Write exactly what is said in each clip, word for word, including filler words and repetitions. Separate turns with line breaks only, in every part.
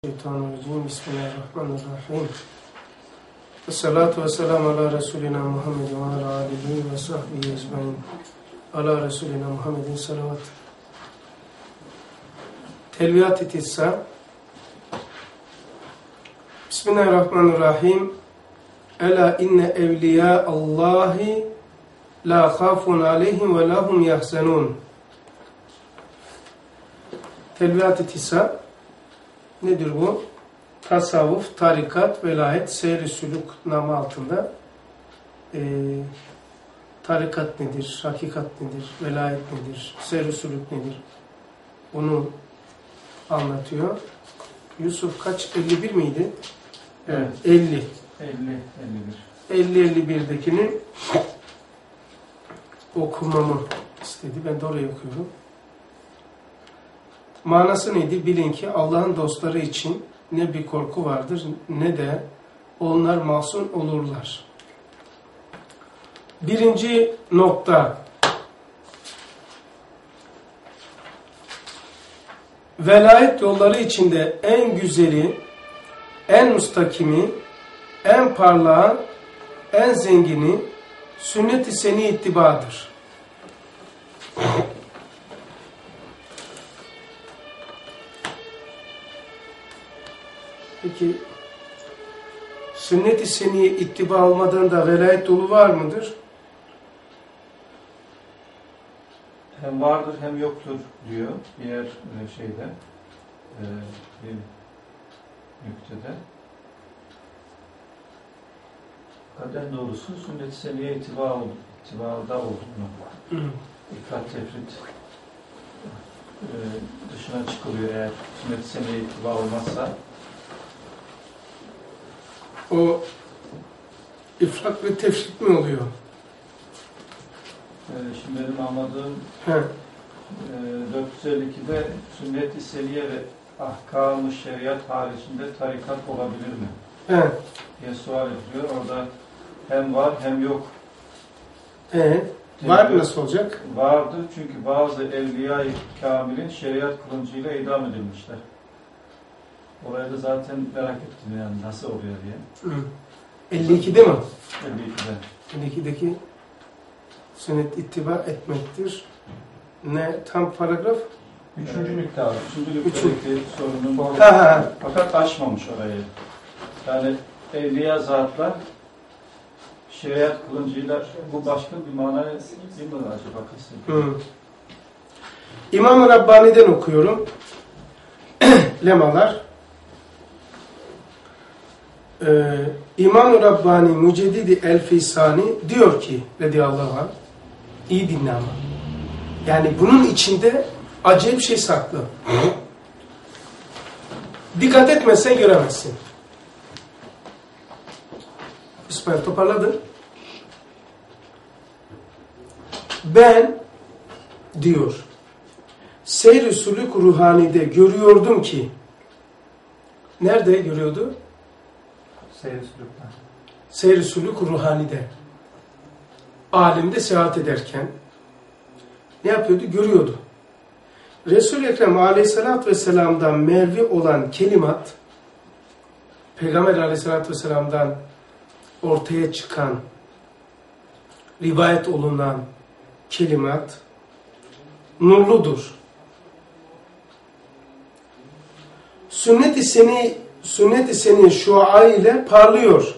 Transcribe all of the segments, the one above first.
Şeytanirracim. Bismillahirrahmanirrahim. Esselatu vesselamu ala Resulina Muhammed ve ala alihi ve sahbihi ecmaîn. Ala Resulina Muhammedin salavat. Telviyat-ı Tissa. Bismillahirrahmanirrahim. Ela inne evliya Allahi la khafun aleyhim ve lahum yahzenun. Telviyat-ı Tissa. Nedir bu? Tasavvuf, tarikat, velayet, seyr-i sülük namı altında e, tarikat nedir, hakikat nedir, velayet nedir, seyr-i sülük nedir? Bunu anlatıyor. Yusuf kaç? elli bir miydi? Evet. elli.
elli, elli bir.
elli elli birdekini okumamı istedi. Ben de orayı okuyorum. Manası neydi? Bilin ki Allah'ın dostları için ne bir korku vardır ne de onlar masum olurlar. Birinci nokta. Velayet yolları içinde en güzeli, en mustakimi, en parlağı, en zengini sünnet-i seni ittibadır. Peki sünnet-i seniye ittiba olmadan da velayet yolu var mıdır?
Hem vardır hem yoktur diyor diğer şeyde, bir nüktede. En doğrusu sünnet-i seniye ittiba ol, ittibada olduğunu, ifrat tefrit dışına çıkılıyor eğer sünnet-i seniye ittiba olmazsa.
O ifrat ve tefrit mi oluyor?
Ee, şimdi benim anladığım
He.
e, dört yüz elli ikide sünnet-i seniye ve ahkam-ı şeriat haricinde tarikat olabilir mi?
He.
diye sual ediliyor. Orada hem var hem yok.
He. Var nasıl olacak?
Vardır çünkü bazı evliya-i kamilin şeriat kılıncıyla idam edilmişler. Orayı da zaten merak ettim yani nasıl oluyor diye.
Hı. elli ikide mi?
elli ikide.
elli ikideki sünnet ittiba etmektir. Ne tam paragraf?
Üçüncü nükte abi. Üçüncü nüktedeki sorunun
ha, ha.
fakat aşmamış orayı. Yani evliya zatlar şeriat kılıncıyla bu başka bir mana değil mi acaba kesin?
İmam-ı Rabbani'den okuyorum. Lemalar. Ee, İmam-ı Rabbani Müceddidi El-Fisani diyor ki radıyallahu anh, iyi dinle ama. Yani bunun içinde acayip şey saklı. Dikkat etmezsen göremezsin. İsmail toparladın. Ben diyor seyr-i sülük ruhanide görüyordum ki nerede görüyordu?
Seyr-i sülükten.
Seyr-i sülük ruhanide alemde seyahat ederken ne yapıyordu? Görüyordu. Resul-i Ekrem aleyhissalatü vesselam'dan mervi olan kelimat, Peygamber aleyhissalatü vesselam'dan ortaya çıkan, rivayet olunan kelimat nurludur. Sünnet-i seni sünnet-i seni şua ile parlıyor.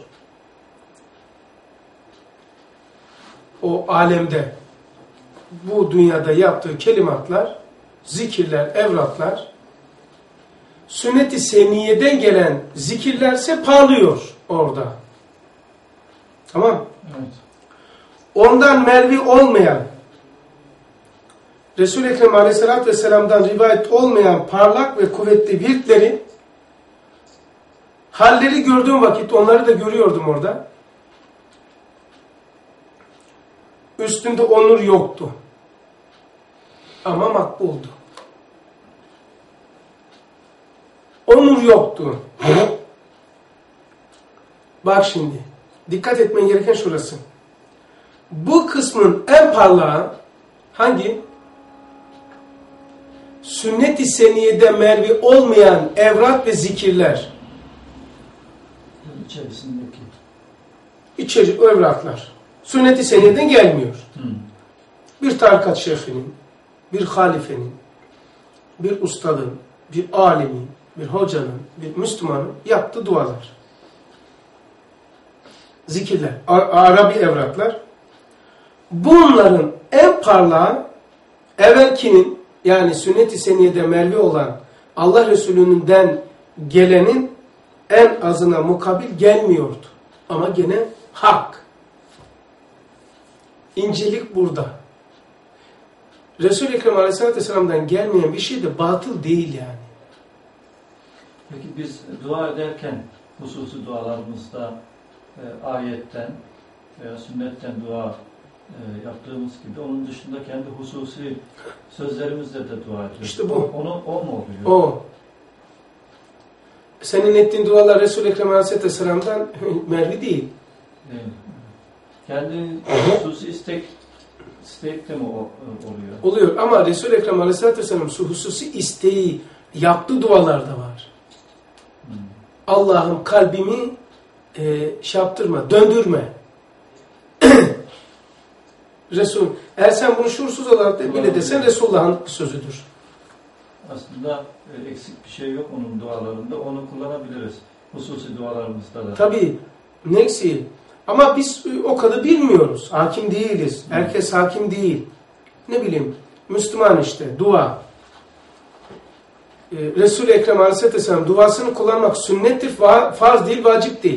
O alemde, bu dünyada yaptığı kelimatlar, zikirler, evratlar, sünnet-i seniyeden gelen zikirlerse parlıyor orada. Tamam?
Evet.
Ondan mervi olmayan, Resul-i Ekrem Aleyhisselatü Vesselam'dan rivayet olmayan parlak ve kuvvetli virtleri, halleri gördüğüm vakit onları da görüyordum orada. Üstünde onur yoktu. Ama makbuldu. Onur yoktu. Bak şimdi. Dikkat etmen gereken şurası. Bu kısmın en parlağı hangi? sünnet-i seniyede mervi olmayan evrat ve zikirler,
içerisindeki
içeri evratlar sünnet-i seniyeden gelmiyor.
Hmm.
Bir tarikat şeyhinin, bir halifenin, bir ustadın, bir alimin, bir hocanın, bir Müslümanın yaptığı dualar. Zikirler, Arabi evraklar. Bunların en parlağı evvelkinin, yani sünnet-i seniyede mervi olan Allah Resulü'nden gelenin en azına mukabil gelmiyordu. Ama gene hak. İncelik burada. Resul-i Ekrem Aleyhisselatü Vesselam'dan gelmeyen bir şey de batıl değil yani.
Peki biz dua ederken hususi dualarımızda e, ayetten veya sünnetten dua e, yaptığımız gibi onun dışında kendi hususi sözlerimizle de dua ediyoruz.
İşte bu.
O, onu, o mu oluyor?
O. Senin ettiğin dualar Resul-i Ekrem Aleyhisselatü Vesselam'dan mervi değil.
Değil. Kendi hususi istek istek de mi o, oluyor?
Oluyor ama Resul-i Ekrem Aleyhisselatü Vesselam hususi isteği yaptığı dualar da var.
Hmm.
Allah'ım kalbimi e, şey yaptırma, döndürme. Resul, eğer sen bunu şuursuz olarak da bile desen Resulullah'ın sözüdür.
Aslında e, eksik bir şey yok onun dualarında. Onu kullanabiliriz. Hususi dualarımızda da.
Tabii. Ne eksiği? Ama biz o kadar bilmiyoruz. Hakim değiliz. Herkes hakim değil. Ne bileyim, Müslüman işte, dua. Ee, Resul-i Ekrem Aleyhisselatü Vesselam duasını kullanmak sünnettir, farz değil, vacip değil.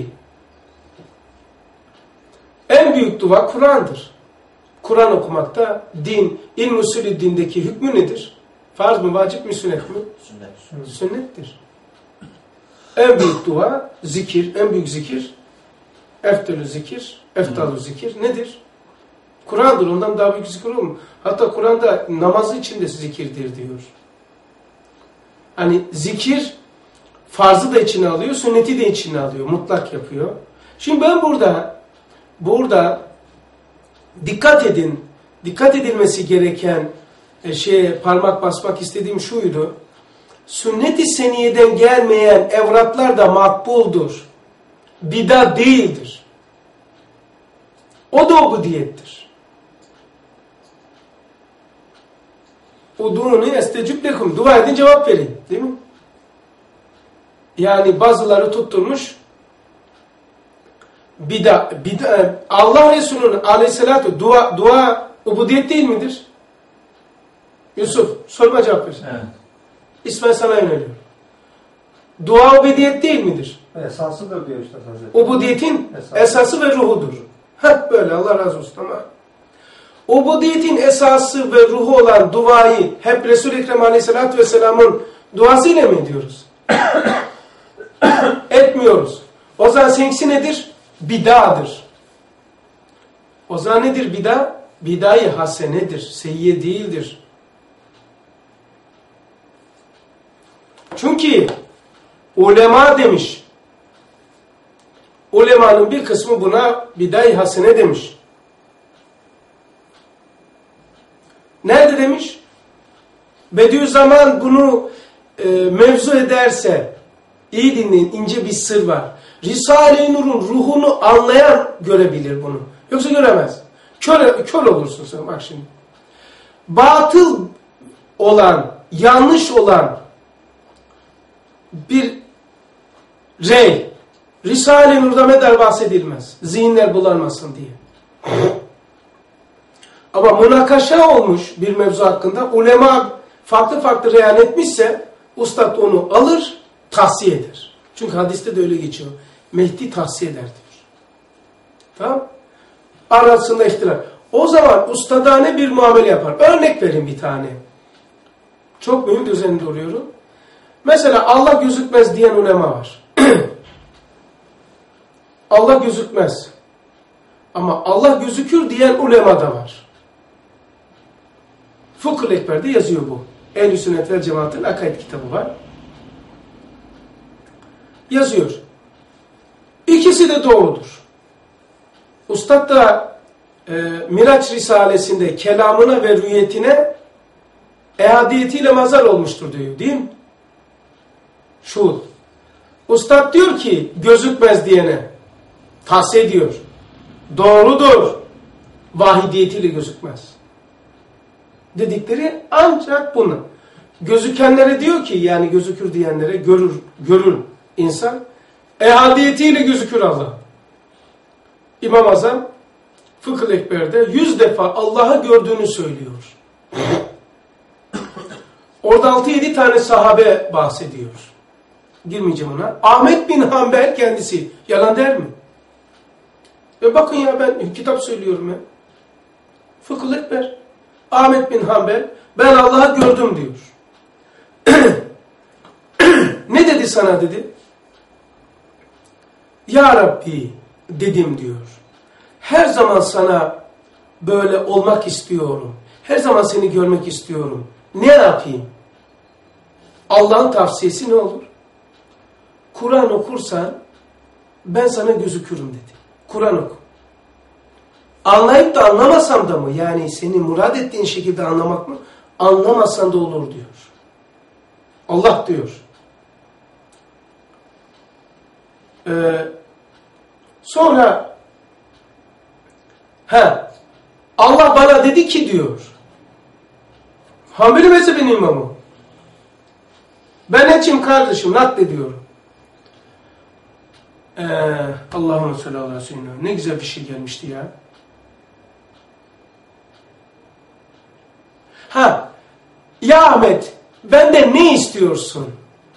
En büyük dua Kur'an'dır. Kur'an okumakta din, ilm usulü dindeki hükmü nedir? Farz mı, vacip mi, sünnet mi? Sünnet. Sünnettir. En büyük dua, zikir, en büyük zikir, eftelü zikir, eftalü zikir nedir? Kur'an'dır, ondan daha büyük zikir olur mu? Hatta Kur'an'da namazı için de zikirdir diyor. Hani zikir, farzı da içine alıyor, sünneti de içine alıyor, mutlak yapıyor. Şimdi ben burada, burada dikkat edin, dikkat edilmesi gereken şeye parmak basmak istediğim şuydu. Sünnet-i seniyeden gelmeyen evratlar da makbuldur. Bidat değildir. O da ubudiyettir. Udu'ni estecib lekum. Dua edin, cevap verin. Değil mi? Yani bazıları tutturmuş bidat, bidat Allah Resulü'nün aleyhissalatü dua, dua ubudiyet değil midir? Yusuf, sorma cevap ver.
Evet.
İsmail sana yöneliyor. Dua ubudiyet değil midir?
Esasıdır diyor Üstad Hazretleri.
Ubudiyetin
Esası.
esası ve ruhudur. Hep böyle, Allah razı olsun ama. Ubudiyetin esası ve ruhu olan duayı hep Resul-i Ekrem Aleyhisselatü Vesselam'ın duasıyla mı ediyoruz? Etmiyoruz. O zaman seninkisi nedir? Bid'adır. O zaman nedir bid'a? Bid'ayı hasenedir, seyyiye değildir. Çünkü ulema demiş. Ulemanın bir kısmı buna bid'ayı hasene demiş. Nerede demiş? Bediüzzaman bunu e, mevzu ederse, iyi dinleyin, ince bir sır var. Risale-i Nur'un ruhunu anlayan görebilir bunu. Yoksa göremez. Kör, kör olursun sen bak şimdi. Batıl olan, yanlış olan bir rey, Risale-i Nur'da medar bahsedilmez. Zihinler bulanmasın diye. Ama münakaşa olmuş bir mevzu hakkında, ulema farklı farklı reyan etmişse, ustad onu alır, tahsiye eder. Çünkü hadiste de öyle geçiyor. Mehdi tahsiye eder diyor. Tamam? Arasında ihtilaf. O zaman ustadane bir muamele yapar. Örnek vereyim bir tane. Çok mühim, üzerinde duruyorum. Mesela Allah gözükmez diyen ulema var. Allah gözükmez. Ama Allah gözükür diyen ulema da var. Fıkh-ı Ekber'de yazıyor bu. Ehl-i Sünnet vel Cemaat'ın akaid kitabı var. Yazıyor. İkisi de doğrudur. Ustad da e, Miraç Risalesi'nde kelamına ve rüyetine ehadiyetiyle mazhar olmuştur diyor, değil mi? Şu. Ustad diyor ki gözükmez diyene tavsiye ediyor. Doğrudur. Vahidiyetiyle gözükmez. Dedikleri ancak bunu. Gözükenlere diyor ki, yani gözükür diyenlere, görür, görür insan. Ehadiyetiyle gözükür Allah. İmam Azam Fıkıh-ı Ekber'de yüz defa Allah'ı gördüğünü söylüyor. Orada altı yedi tane sahabe bahsediyor. Girmeyeceğim ona. Ahmet bin Hanbel kendisi yalan der mi? Ve bakın ya, ben kitap söylüyorum ya. Fıkıh-ı Ekber. Ahmet bin Hanbel ben Allah'ı gördüm diyor. Ne dedi sana dedi? Ya Rabbi dedim diyor. Her zaman sana böyle olmak istiyorum. Her zaman seni görmek istiyorum. Ne yapayım? Allah'ın tavsiyesi ne olur? Kur'an okursan ben sana gözükürüm dedi. Kur'an oku. Anlayıp da anlamasam da mı? Yani seni murad ettiğin şekilde anlamak mı? Anlamasan da olur diyor. Allah diyor. Ee, sonra he, Allah bana dedi ki diyor, Hanbeli mezhebinin imamı, ben etçim kardeşim, naklediyorum. Ee, Allah'ın sallallahu aleyhi ve sellem, ne güzel bir şey gelmişti ya. Ha, ya Ahmet, benden ne istiyorsun?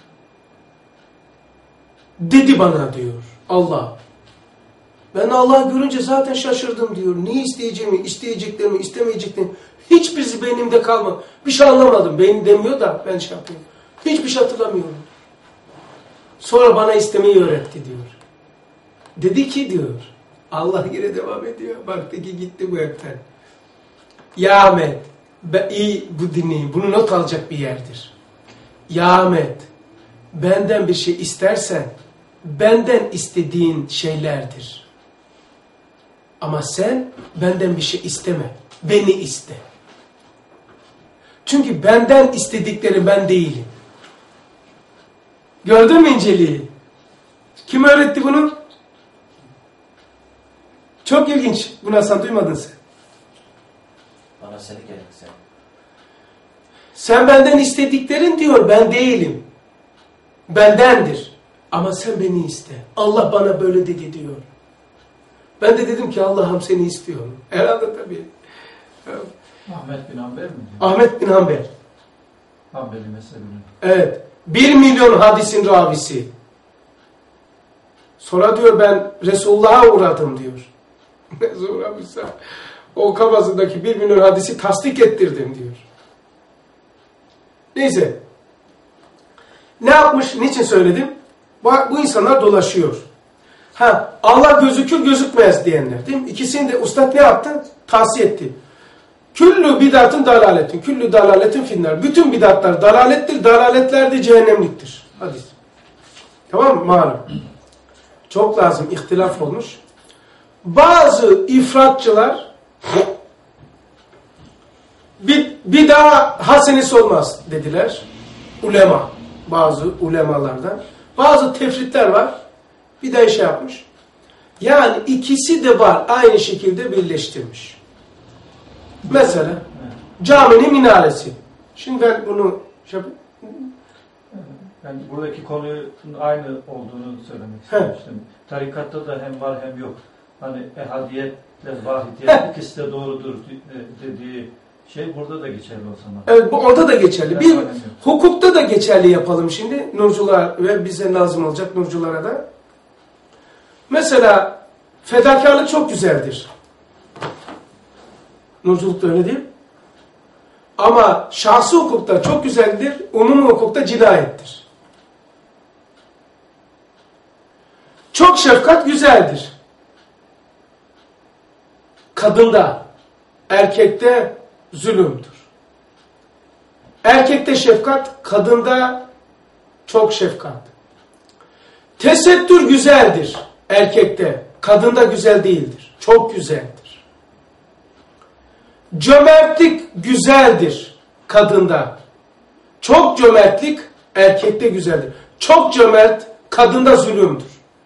Dedi bana diyor Allah. Ben Allah'ı görünce zaten şaşırdım diyor. Ne isteyeceğimi, isteyeceklerimi, istemeyeceklerimi hiçbirisi beynimde kalmadı. Bir şey anlamadım. Beynim demiyor da ben şey yapıyorum. Hiçbir şey hatırlamıyorum. Sonra bana istemeyi öğretti diyor. Dedi ki diyor, Allah yine devam ediyor. Baktı ki gitti bu hepten. Ya Ahmet, ben, iyi bu dinleyin. Bunu not alacak bir yerdir. Ya Ahmet, benden bir şey istersen, benden istediğin şeylerdir. Ama sen benden bir şey isteme. Beni iste. Çünkü benden istedikleri ben değilim. Gördün mü inceliği? Kim öğretti bunu? Çok ilginç. Bunu Hasan duymadın sen.
Bana seni gerekse.
Sen benden istediklerin diyor, ben değilim. Bendendir. Ama sen beni iste. Allah bana böyle dedi diyor. Ben de dedim ki Allah'ım seni istiyorum. Herhalde tabii.
Ahmet bin Hanbel mi diyor?
Ahmet bin Hanbel.
Hanbeli mezhebinin.
Evet. Bir milyon hadisin ravisi. Sonra diyor ben Resulullah'a uğradım diyor. Ne uğramışsa. O kafasındaki bir milyon hadisi tasdik ettirdim diyor. Neyse. Ne yapmış? Niçin söyledim? Bak bu insanlar dolaşıyor. Ha, Allah gözükür gözükmez diyenler değil mi? İkisini de ustad ne yaptı? Tavsiye etti. Küllü bidatın dalaletin, küllü dalaletin finnar. Bütün bidatlar dalalettir, dalaletler de cehennemliktir. Hadis. Tamam mı? Malum. Çok lazım, ihtilaf olmuş. Bazı ifratçılar bir, bir daha hasenesi olmaz dediler. Ulema. Bazı ulemalardan. Bazı tefritler var. Bir de şey yapmış. Yani ikisi de var. Aynı şekilde birleştirmiş. Mesela caminin minaresi. Şimdi ben bunu şey yapayım.
Yani buradaki konunun aynı olduğunu söylemek istemiştim. Tarikatta da hem var hem yok. Hani ehadiyetle vahidiyet ikisi de doğrudur dediği şey burada da geçerli o zaman.
Evet, bu orada da geçerli. Bir hukukta da geçerli yapalım şimdi. Nurcular ve bize lazım olacak nurculara da. Mesela fedakarlık çok güzeldir. Nurculukta öyle değil. Ama şahsi hukukta çok güzeldir. Umumi hukukta cinayettir. Çok şefkat güzeldir. Kadında, erkekte zulümdür. Erkekte şefkat, kadında çok şefkat. Tesettür güzeldir erkekte, kadında güzel değildir. Çok güzeldir. Cömertlik güzeldir kadında. Çok cömertlik erkekte güzeldir. Çok cömert kadında zulümdür.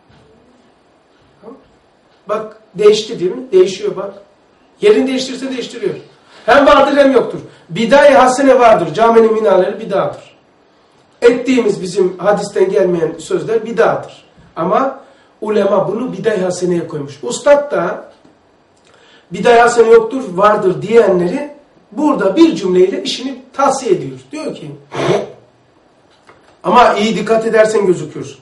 Bak değişti değil mi? Değişiyor bak. Yerini değiştirirse değiştiriyor. Hem vardır hem yoktur. Bidai hasene vardır. Caminin minareleri bidadır. Ettiğimiz bizim hadisten gelmeyen sözler bidadır. Ama ulema bunu bidai haseneye koymuş. Ustad da bidai hasene yoktur, vardır diyenleri burada bir cümleyle işini tavsiye ediyor. Diyor ki ama iyi dikkat edersen gözükür.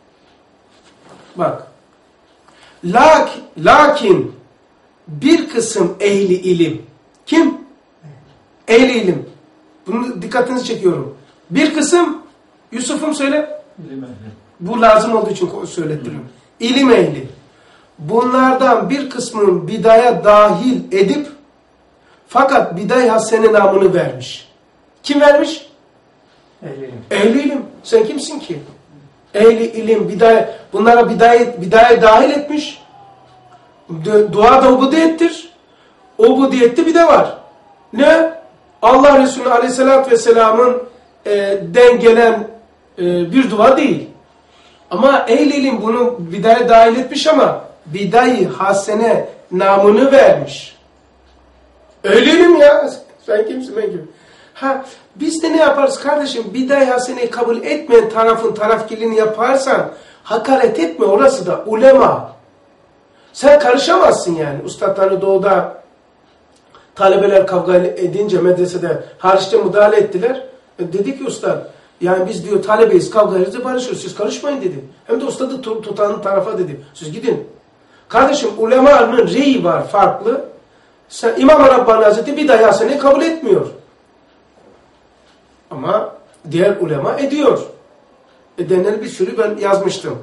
Bak. Lakin, lakin bir kısım ehli ilim. Kim? Ehli ilim. Bunu dikkatinizi çekiyorum. Bir kısım, Yusuf'um söyle.
İlim ehli.
Bu lazım olduğu için söylettiriyorum. İlim ehli. Bunlardan bir kısmının bidaya dahil edip fakat biday hasene namını vermiş. Kim vermiş?
Ehli ilim.
Ehli ilim. Sen kimsin ki? Ehli ilim, bidaya, bunlara bidaya, bidaya dahil etmiş. Dua da ubudiyettir. Ubudiyette bir de var. Ne? Allah Resulü Aleyhisselatü Vesselam'ın e, den gelen e, bir dua değil. Ama ehli ilim bunu bidaya dahil etmiş ama bidai hasene namını vermiş. Ehli ilim ya. Sen kimsin ben kimim? Ha, biz de ne yaparız kardeşim? Bidai haseneyi kabul etmeyen tarafın tarafkirliğini yaparsan hakaret etme, orası da ulema. Sen karışamazsın yani. Ustadları doğuda talebeler kavga edince medresede hariçte müdahale ettiler. E dedi ki ustad, yani biz diyor talebeyiz, kavga edince barışıyoruz. Siz karışmayın dedi. Hem de ustadı tutanın tarafa dedi. Siz gidin. Kardeşim ulemanın reyi var farklı. Sen, İmam-ı Rabbani Hazretleri bidai haseneyi kabul etmiyor. Ama diğer ulema ediyor. Edenleri bir sürü ben yazmıştım.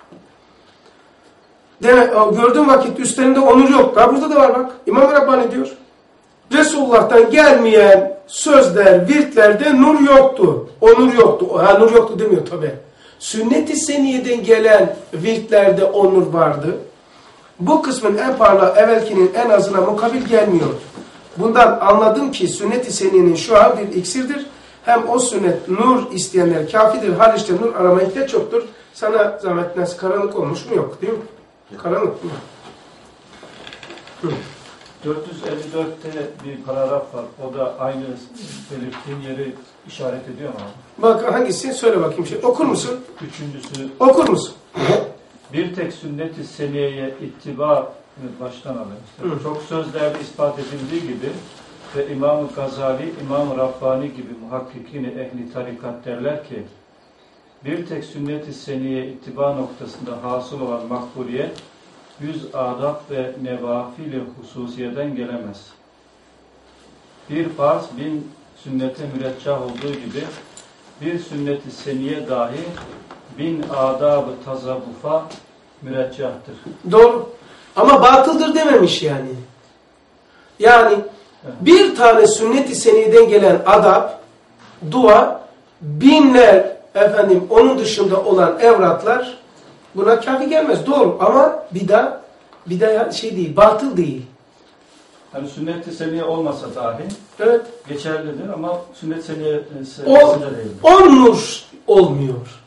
Demek, gördüğüm vakit üstlerinde onur yok. Ha, burada da var bak. İmam-ı Rabbani diyor. Resulullah'tan gelmeyen sözler, virtlerde nur yoktu. Onur yoktu. Ha, nur yoktu demiyor tabi. Sünnet-i seniyeden gelen virtlerde onur vardı. Bu kısmın en parlağı evvelkinin en azına mukabil gelmiyor. Bundan anladım ki sünnet-i seniyenin şu an bir iksirdir. Hem o sünnet nur isteyenler kafidir. Hariçte nur aramaya ihtiyaç yoktur. Sana zahmet nasıl karanlık olmuş mu? Yok değil mi? Karanlık mı? Hı.
dört yüz elli dörtte bir paragraf var. O da aynı belirttiğin yeri işaret ediyor mu abi?
Bak hangisi? Söyle bakayım şey. Okur musun?
Üçüncüsü.
Okur musun?
Bir tek sünnet-i seniyeye ittiba, baştan alayım. Çok sözlerde ispat edildiği gibi ve İmam-ı Gazali, İmam-ı Rabbani gibi muhakkikini ehli tarikat derler ki bir tek sünnet-i seniyeye ittiba noktasında hasıl olan makbuliyet yüz adab ve nevafil-i hususiyeden gelemez. Bir farz bin sünnete müreccah olduğu gibi bir sünnet-i seniye dahi bin adab-ı tazavvufa müreccahtır.
Doğru. Ama batıldır dememiş yani. Yani evet. Bir tane sünnet-i seniyeden gelen adab, dua, binler efendim onun dışında olan evratlar buna kafi gelmez. Doğru ama bida, bida şey değil, batıl değil.
Yani sünnet-i seniye olmasa dahi
evet.
Geçerlidir ama sünnet-i seniye
o,
değildir.
O nur olmuyor.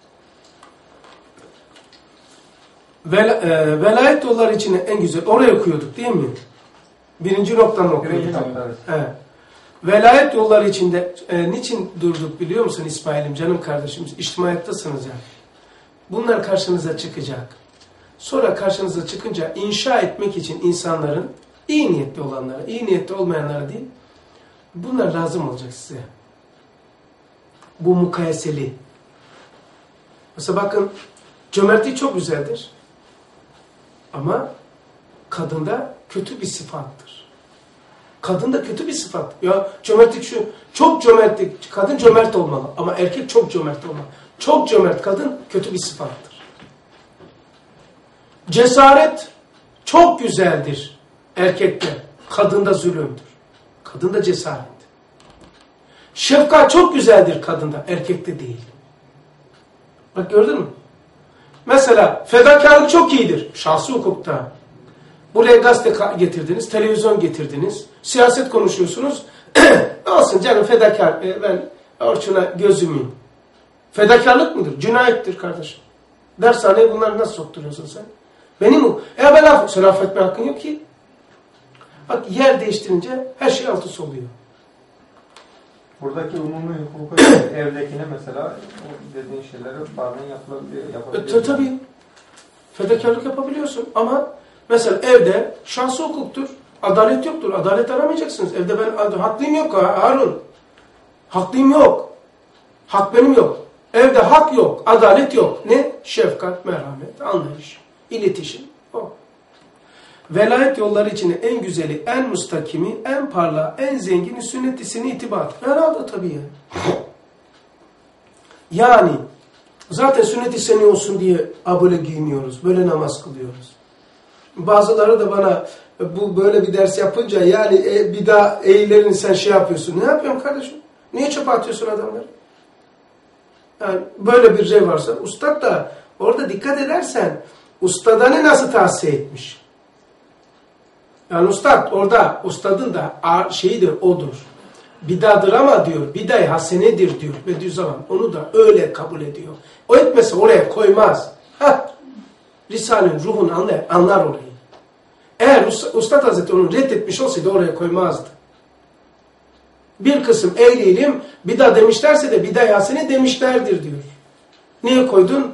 Vel, e, velayet yolları için en güzel. Oraya okuyorduk değil mi? Birinci noktanı okuyorduk.
Birinci nokta, evet.
Evet. Velayet yolları içinde e, niçin durduk biliyor musun İsmail'im, canım kardeşim? İçtimaiyattasınız yani. Bunlar karşınıza çıkacak. Sonra karşınıza çıkınca inşa etmek için insanların, iyi niyetli olanlara, iyi niyetli olmayanlara değil, bunlar lazım olacak size. Bu mukayeseli. Mesela bakın, cömertlik çok güzeldir. Ama kadında kötü bir sıfattır. Kadında kötü bir sıfat. Ya cömertlik şu, çok cömertlik, kadın cömert olmalı ama erkek çok cömert olmalı. Çok cömert kadın kötü bir sıfattır. Cesaret çok güzeldir erkekte, kadında zulümdür. Kadında cesaret. Şefkat çok güzeldir kadında, erkekte değil. Bak gördün mü? Mesela fedakarlık çok iyidir şahsi hukukta. Buraya gazete getirdiniz, televizyon getirdiniz, siyaset konuşuyorsunuz. Olsun canım fedakar. E, ben Orçun'a gözümüyüm. Fedakarlık mıdır? Cinayettir kardeşim. Dershaneye bunları nasıl sokturuyorsun sen? Benim o. E ben aff sen affetme hakkın yok ki. Bak yer değiştirince her şey alt üst oluyor.
Buradaki umumi hukuka evdekine mesela o dediğin şeyleri bazen yapılabiliyor. yapabiliyor.
E, tabii. Fedakarlık yapabiliyorsun ama mesela evde şahsi hukuktur. Adalet yoktur. Adalet aramayacaksınız. Evde ben haklıyım yok Harun. Haklıyım yok. Hak benim yok. Evde hak yok. Adalet yok. Ne? Şefkat, merhamet, anlayış, iletişim. O. Velayet yolları içinde en güzeli, en mustakimi, en parlağı, en zengini, sünnetlisini itibat. Herhalde tabii yani. Yani zaten sünnet-i seni olsun diye böyle giyiniyoruz. Böyle namaz kılıyoruz. Bazıları da bana bu böyle bir ders yapınca yani e, bir daha eğilerini sen şey yapıyorsun. Ne yapıyorum kardeşim? Niye çöpe atıyorsun adamları? Yani böyle bir şey varsa ustad da orada dikkat edersen ustadanı nasıl tahsiye etmiş? Yani ustad orada ustadın da şeyidir odur. Bidadır ama diyor biday hasenedir diyor. Bediüzzaman onu da öyle kabul ediyor. O etmese oraya koymaz. Heh. Risale'nin ruhunu anlar, anlar orayı. Eğer Ustad Hazretleri onu reddetmiş olsaydı oraya koymazdı. Bir kısım ehli ilim bidah demişlerse de bidah hasene demişlerdir diyor. Niye koydun?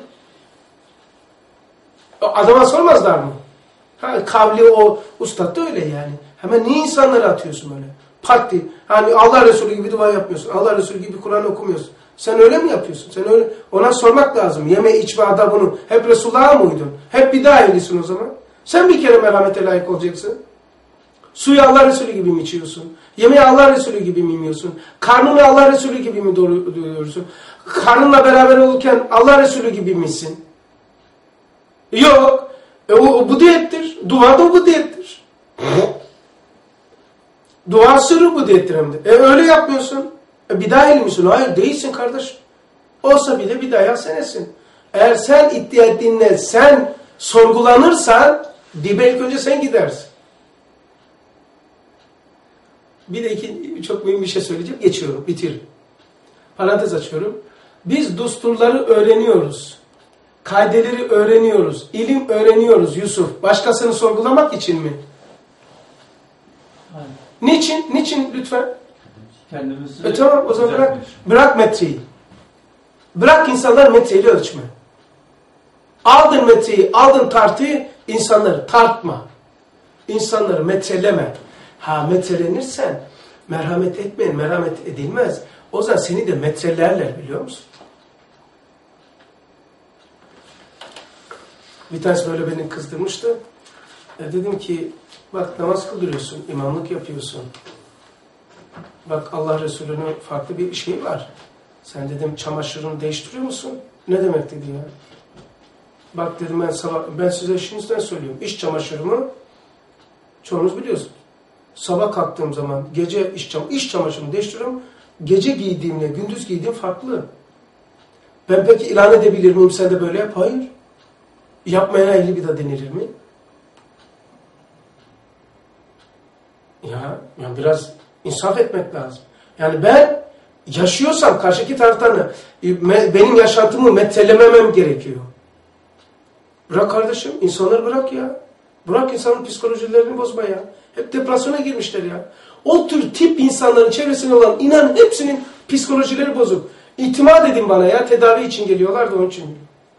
Adama sormazlar mı? Ha, kavli o ustad da öyle yani. Hemen niye insanları atıyorsun öyle? Parti. Hani Allah Resulü gibi dua yapmıyorsun. Allah Resulü gibi Kur'an okumuyorsun. Sen öyle mi yapıyorsun? Sen öyle ona sormak lazım. Yeme içme adabını hep Resulullah'a mı uydun? Hep bidah ehlisin o zaman. Sen bir kere merhamete layık olacaksın. Suyu Allah Resulü gibi mi içiyorsun? Yemeği Allah Resulü gibi mi yemiyorsun? Karnını Allah Resulü gibi mi doyuruyorsun? Karnınla beraber olurken Allah Resulü gibi misin? Yok. E, o bu diyettir. Dua da bu diyettir. Dua sırrı bu diyettir hem de. E öyle yapmıyorsun. E, bidah ehli misin? Hayır değilsin kardeş. Olsa bile bidah senesin. Eğer sen iddia ettiğinde sen sorgulanırsan dibe ilk önce sen gidersin. Bir de iki, çok mühim bir şey söyleyeceğim. Geçiyorum, bitiririm. Parantez açıyorum. Biz düsturları öğreniyoruz. Kaideleri öğreniyoruz. İlim öğreniyoruz Yusuf. Başkasını sorgulamak için mi?
Aynen.
Niçin? Niçin lütfen?
Kendimizi
e tamam o zaman bırak, bırak metreyi. Bırak insanlar metreyle ölçme. Aldın metreyi, aldın tartıyı, insanları tartma. İnsanları metreleme. Ha metrelenirsen merhamet etmeyin, merhamet edilmez. O zaman seni de metrelerler biliyor musun? Bir tanesi böyle beni kızdırmıştı. E dedim ki bak namaz kıldırıyorsun, imamlık yapıyorsun. Bak Allah Resulü'nün farklı bir şeyi var. Sen dedim çamaşırını değiştiriyor musun? Ne demek dedi ya? Bak dedim ben sabah, ben size şimdiden söylüyorum. İş çamaşırımı çoğunuz biliyorsun. Sabah kalktığım zaman gece iş, çam iş çamaşırımı değiştiriyorum. Gece giydiğimle gündüz giydiğim farklı. Ben peki ilan edebilir miyim? Sen de böyle yap. Hayır. Yapmayana ehli bidah denilir mi? Ya, ya biraz insaf etmek lazım. Yani ben yaşıyorsam karşıki taraftan benim yaşantımı metrelememem gerekiyor. Bırak kardeşim, insanları bırak ya. Bırak insanın psikolojilerini bozma ya. Hep depresyona girmişler ya. O tür tip insanların çevresinde olan inan hepsinin psikolojileri bozuk. İtimat edin bana ya, tedavi için geliyorlar da onun için.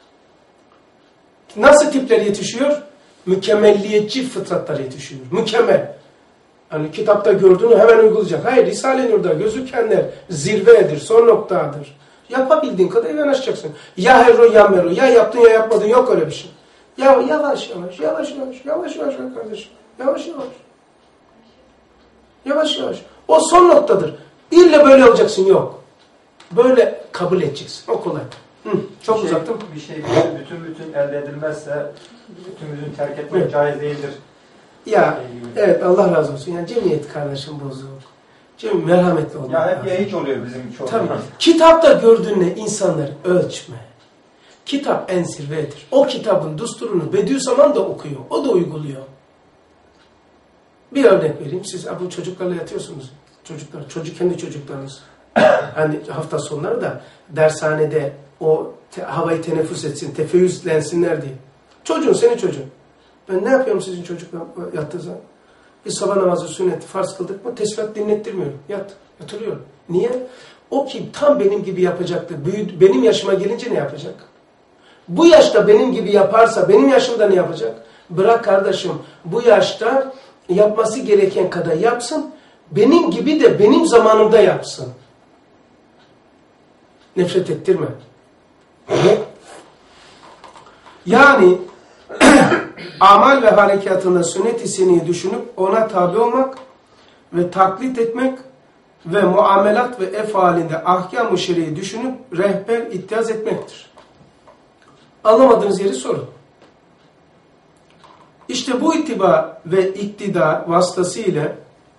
Nasıl tipler yetişiyor? Mükemmelliyetçi fıtratlar yetişiyor. Mükemmel. Hani kitapta gördüğünü hemen uygulayacak. Hayır, Risale-i Nur'da gözükenler zirvedir, son noktadır. Yapabildiğin kadar yanaşacaksın. Ya herro ya mero, ya yaptın ya yapmadın, yok öyle bir şey. Ya yavaş yavaş, yavaş yavaş, yavaş yavaş kardeşim. Yavaş yavaş. Yavaş yavaş. O son noktadır. İlle böyle olacaksın, yok. Böyle kabul edeceksin. O kolay. Hı, çok
bir
uzattım.
Şey, bir şey bütün bütün elde edilmezse bütün bütün terk etmek evet. Caiz değildir.
Ya evet Allah razı olsun. Yani cemiyet kardeşim bozuk. Cemiyet merhametli olmak
ya hep
lazım.
ya hiç oluyor bizim çoğu.
Tabii. Kitapta gördüğünle insanları ölçme. Kitap en zirvedir. O kitabın düsturunu Bediüzzaman da okuyor. O da uyguluyor. Bir örnek vereyim. Siz bu çocuklarla yatıyorsunuz. Çocuklar, çocuk kendi çocuklarınız. Hani hafta sonları da dershanede o te, havayı teneffüs etsin, tefeyyüzlensinler diye. Çocuğun, senin çocuğun. Ben ne yapıyorum sizin çocukla yattığı zaman? Bir sabah namazı, sünneti, farz kıldık mı tesbihat dinlettirmiyorum. Yat, yatırıyorum. Niye? O ki tam benim gibi yapacaktı. Büyüdü, benim yaşıma gelince ne yapacak? Bu yaşta benim gibi yaparsa benim yaşımda ne yapacak? Bırak kardeşim, bu yaşta yapması gereken kadar yapsın. Benim gibi de benim zamanımda yapsın. Nefret ettirme. Yani amal ve harekatında sünnet-i seniyi düşünüp ona tabi olmak ve taklit etmek ve muamelat ve efalinde ahkam-ı şer'i düşünüp rehber ittihaz etmektir. Anlamadığınız yeri sorun. İşte bu ittiba ve iktida vasıtasıyla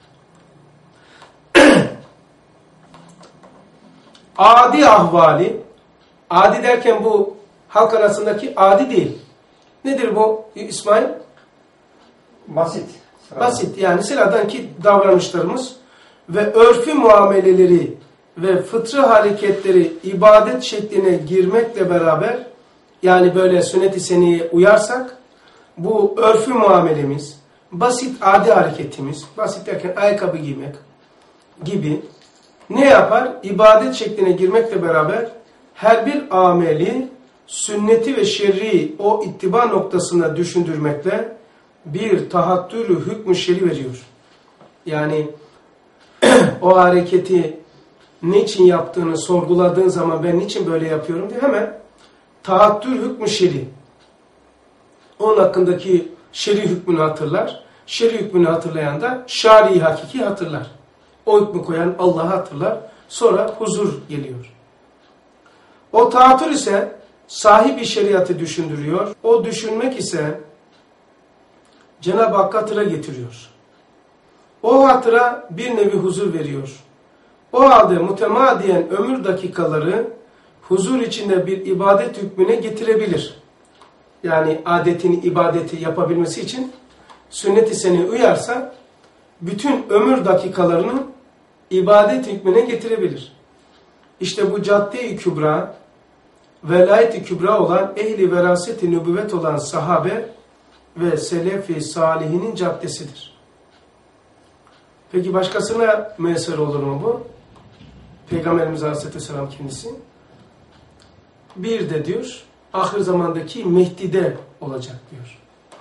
adi ahvali, adi derken bu halk arasındaki adi değil. Nedir bu İsmail?
Basit. Sıradan.
Basit, yani sıradanki davranışlarımız ve örfü muameleleri ve fıtrı hareketleri ibadet şekline girmekle beraber, yani böyle sünnet-i seniye uyarsak, bu örfü muamelemiz, basit adi hareketimiz, basit derken ayakkabı giymek gibi ne yapar? İbadet şekline girmekle beraber her bir ameli sünneti ve şer'i o ittiba noktasına düşündürmekle bir tahattürü hükmü şer'i veriyor. Yani o hareketi niçin yaptığını sorguladığın zaman ben niçin böyle yapıyorum diye hemen tahattür hükmü şer'i. Onun hakkındaki şer'i hükmünü hatırlar. Şer'i hükmünü hatırlayan da şari hakiki hatırlar. O hükmü koyan Allah'ı hatırlar. Sonra huzur geliyor. O tahattür ise sahibi şeriatı düşündürüyor. O düşünmek ise Cenab-ı Hakk'a hatıra getiriyor. O hatıra bir nevi huzur veriyor. O halde mütemadiyen ömür dakikaları huzur içinde bir ibadet hükmüne getirebilir. Yani adetini, ibadeti yapabilmesi için sünnet-i seniye uyarsa bütün ömür dakikalarını ibadet hükmüne getirebilir. İşte bu cadde-i kübra, velayet-i kübra olan ehli veraset-i nübüvvet olan sahabe ve selef-i salihinin caddesidir. Peki başkasına müesser olur mu bu? Peygamberimiz Aleyhisselam kendisi. Bir de diyor, ahir zamandaki Mehdi'de olacak diyor.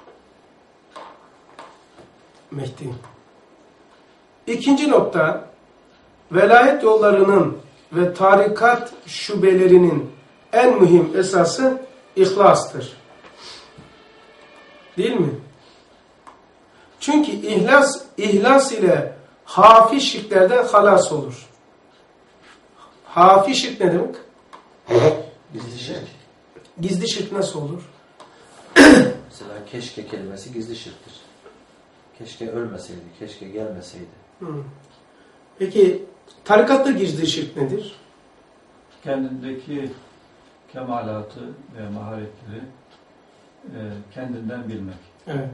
Mehdi. İkinci nokta, velayet yollarının ve tarikat şubelerinin en mühim esası ihlastır. Değil mi? Çünkü ihlas, ihlas ile hafi şirklerden halas olur. Hafi şirk ne demek?
Gizli şirk.
Gizli şirk nasıl olur?
Mesela keşke kelimesi gizli şirktir. Keşke ölmeseydi, keşke gelmeseydi.
Hmm. Peki tarikatta gizli şirk nedir?
Kendindeki kemalatı ve maharetleri e, kendinden bilmek.
Evet.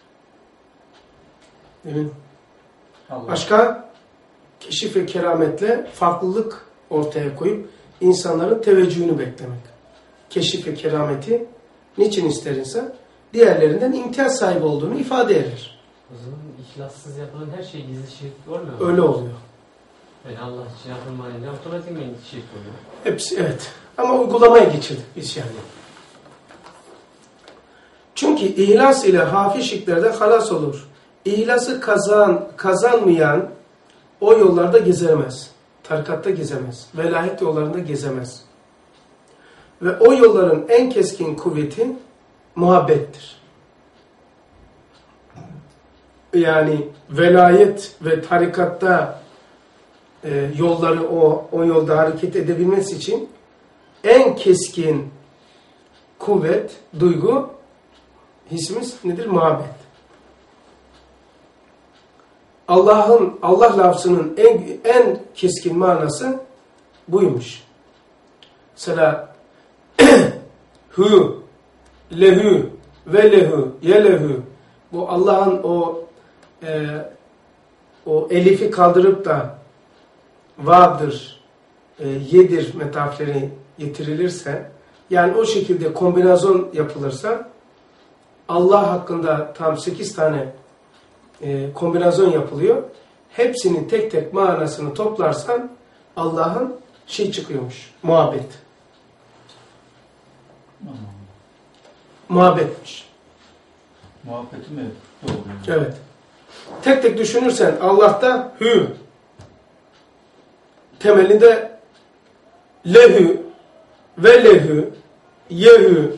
Evet.
Allah.
Başka? Keşif ve kerametle farklılık ortaya koyup insanların teveccühünü beklemek. Keşif ve kerameti niçin ister insan? Diğerlerinden imtiyaz sahibi olduğunu ifade eder.
O zaman ihlassız yapılan her şey gizli şirk olmuyor mu?
Öyle oluyor.
Yani Allah için yapılmayınca otomatikman şirk oluyor.
Hepsi evet. Ama uygulamaya geçirdik biz yani. Çünkü ihlas ile hafi şirklerden halas olur. İhlası kazan, kazanmayan o yollarda gezemez. Tarikatta gezemez. Velayet yollarında gezemez. Ve o yolların en keskin kuvveti muhabbettir. Yani velayet ve tarikatta e, yolları o, o yolda hareket edebilmesi için en keskin kuvvet, duygu, hissimiz nedir? Muhabbet. Allah'ın, Allah lafzının en, en keskin manası buymuş. Mesela hu, lehu, ve lehu, yelehu. Bu Allah'ın o e, o elifi kaldırıp da va'dır, e, yedir metafori getirilirse, yani o şekilde kombinasyon yapılırsa, Allah hakkında tam sekiz tane e, kombinasyon yapılıyor. Hepsinin tek tek manasını toplarsan Allah'ın şey çıkıyormuş, muhabbet.
Hmm.
Muhabbetmiş.
Muhabbeti mi doğru?
Evet. Tek tek düşünürsen Allah'ta hü, temelinde lehü ve lehü, yehü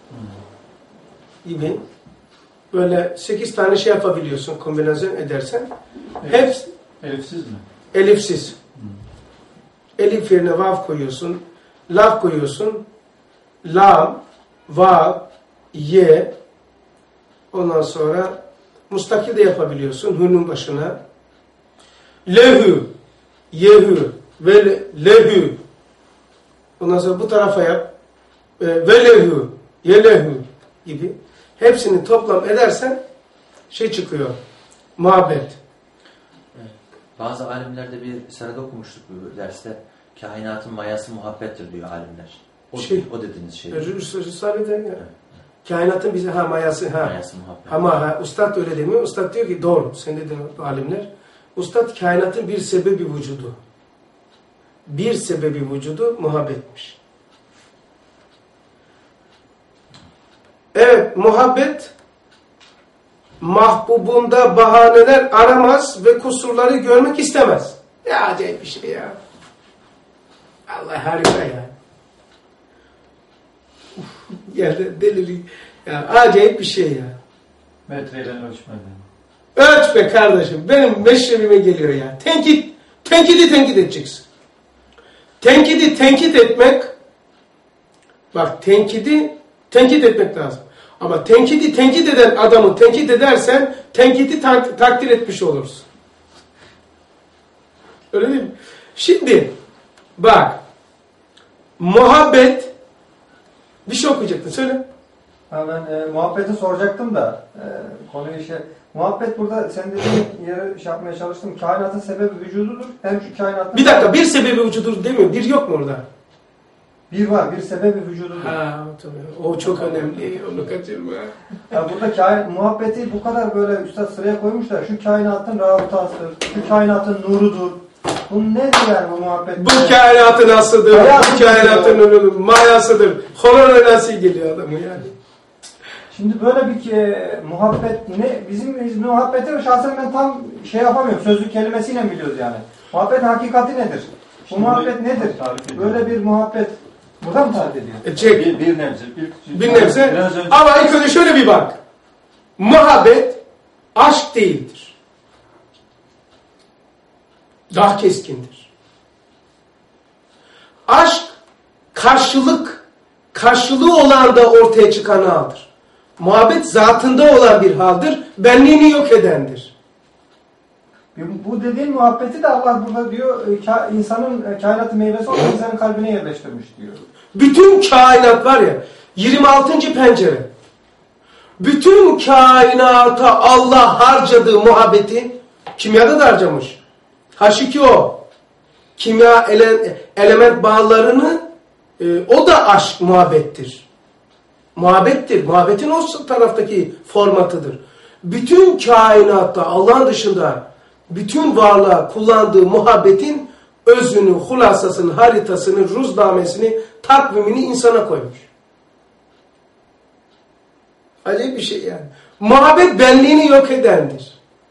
gibi böyle sekiz tane şey yapabiliyorsun kombinasyon edersen.
Elif,
Hepsi
elifsiz mi?
elifsiz.
Hmm.
Elif yerine vav koyuyorsun, lav koyuyorsun, lam, vav, ye, ondan sonra mustakil de yapabiliyorsun hünün başına. Lehü, yehü ve lehü. Ondan sonra bu tarafa yap. E, ve lehü, yelehü gibi. Hepsini toplam edersen şey çıkıyor. Muhabbet.
Evet. Bazı alimlerde bir sırada okumuştuk bu derste. Kainatın mayası muhabbettir diyor alimler. O,
Şey,
o dediğiniz şey.
Risale'de ya. Evet. Kainatın bize ha mayası ha.
Mayası muhabbet.
Ama ha, Ustad öyle demiyor. Ustad diyor ki doğru. Sen de demiyor alimler. Ustad kainatın bir sebebi vücudu. Bir sebebi vücudu muhabbetmiş. Evet, muhabbet mahbubunda bahaneler aramaz ve kusurları görmek istemez. Ya acayip bir şey ya. Allah harika ya. Ya delili. Ya acayip bir şey ya.
Metreyle ölçmeden.
Ölç be kardeşim. Benim meşrebime geliyor ya. Tenkit. Tenkidi tenkit edeceksin. Tenkidi tenkit etmek, bak tenkidi tenkit etmek lazım. Ama tenkidi tenkit eden adamı tenkit edersen tenkidi tak takdir etmiş olursun. Öyle değil mi? Şimdi bak, muhabbet, bir şey okuyacaktın, söyle.
Ha ben e, muhabbeti soracaktım da e, konuyu şey, muhabbet burada sen dediğin yere şey yapmaya çalıştım. Kainatın sebebi vücududur. Hem şu kainatın...
Bir dakika, bir sebebi vücudur demiyor. Bir yok mu orada?
Bir var, bir sebebi vücududur.
Ha, tabii. O çok önemli. Onu kaçırma.
Ya burada kain, muhabbeti bu kadar böyle üstad sıraya koymuşlar. Şu kainatın rabıtasıdır, şu kainatın nurudur. Bu nedir yani bu muhabbet?
Bu kainatın aslıdır, bu kainatın nurudur, mayasıdır. Horon nasıl geliyor adamı yani.
Şimdi böyle bir e, muhabbet ne? Bizim biz muhabbeti şahsen ben tam şey yapamıyorum. Sözlük kelimesiyle biliyoruz yani. Muhabbet hakikati nedir? Bu
Şimdi
muhabbet nedir? Böyle bir muhabbet. Burada mı tarif ediyor?
E çek.
Bir, bir nebze. Bir,
Bir nebze.
Biraz önce...
Ama ilk önce şöyle bir bak. Muhabbet aşk değildir. Daha keskindir. Aşk karşılık, karşılığı olan da ortaya çıkan haldir. Muhabbet zatında olan bir haldir. Benliğini yok edendir.
Bu dediğin muhabbeti de Allah burada diyor insanın kainatı meyvesi olan insanın kalbine yerleştirmiş diyor.
Bütün kainat var ya, yirmi altıncı pencere. Bütün kainata Allah harcadığı muhabbeti kimyada da harcamış. H iki O. Kimya ele, element bağlarını e, o da aşk muhabbettir. Muhabbettir. Muhabbetin o taraftaki formatıdır. Bütün kainatta Allah'ın dışında bütün varlığa kullandığı muhabbetin özünü, hulasasını, haritasını, ruznamesini, takvimini insana koymuş. Acayip bir şey yani. Muhabbet benliğini yok edendir.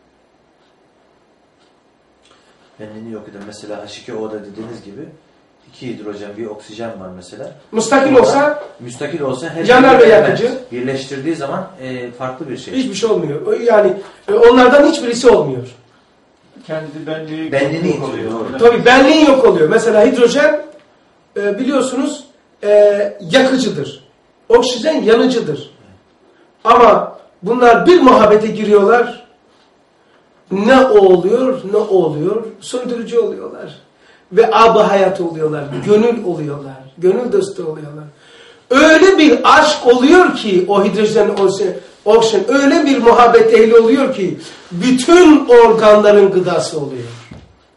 Benliğini yok eden. Mesela H iki O'da dediğiniz gibi iki hidrojen, bir oksijen var mesela.
Müstakil
Orada,
olsa
müstakil olsa her
yanar
şey
ve yakıcı.
birleştirdiği zaman e, farklı bir şey.
Hiçbir şey olmuyor. Yani e, onlardan hiçbirisi olmuyor.
Kendi benliği,
benliğini
yok oluyor.
oluyor.
Tabii benliğin yok oluyor. Mesela hidrojen e, biliyorsunuz e, yakıcıdır. Oksijen yanıcıdır. Ama bunlar bir muhabbete giriyorlar. Ne o oluyor, ne o oluyor? Söndürücü oluyorlar. Ve ab-ı hayat oluyorlar. Gönül oluyorlar. Gönül dostu oluyorlar. Öyle bir aşk oluyor ki o hidrojen, oksijen öyle bir muhabbet ehli oluyor ki bütün organların gıdası oluyor.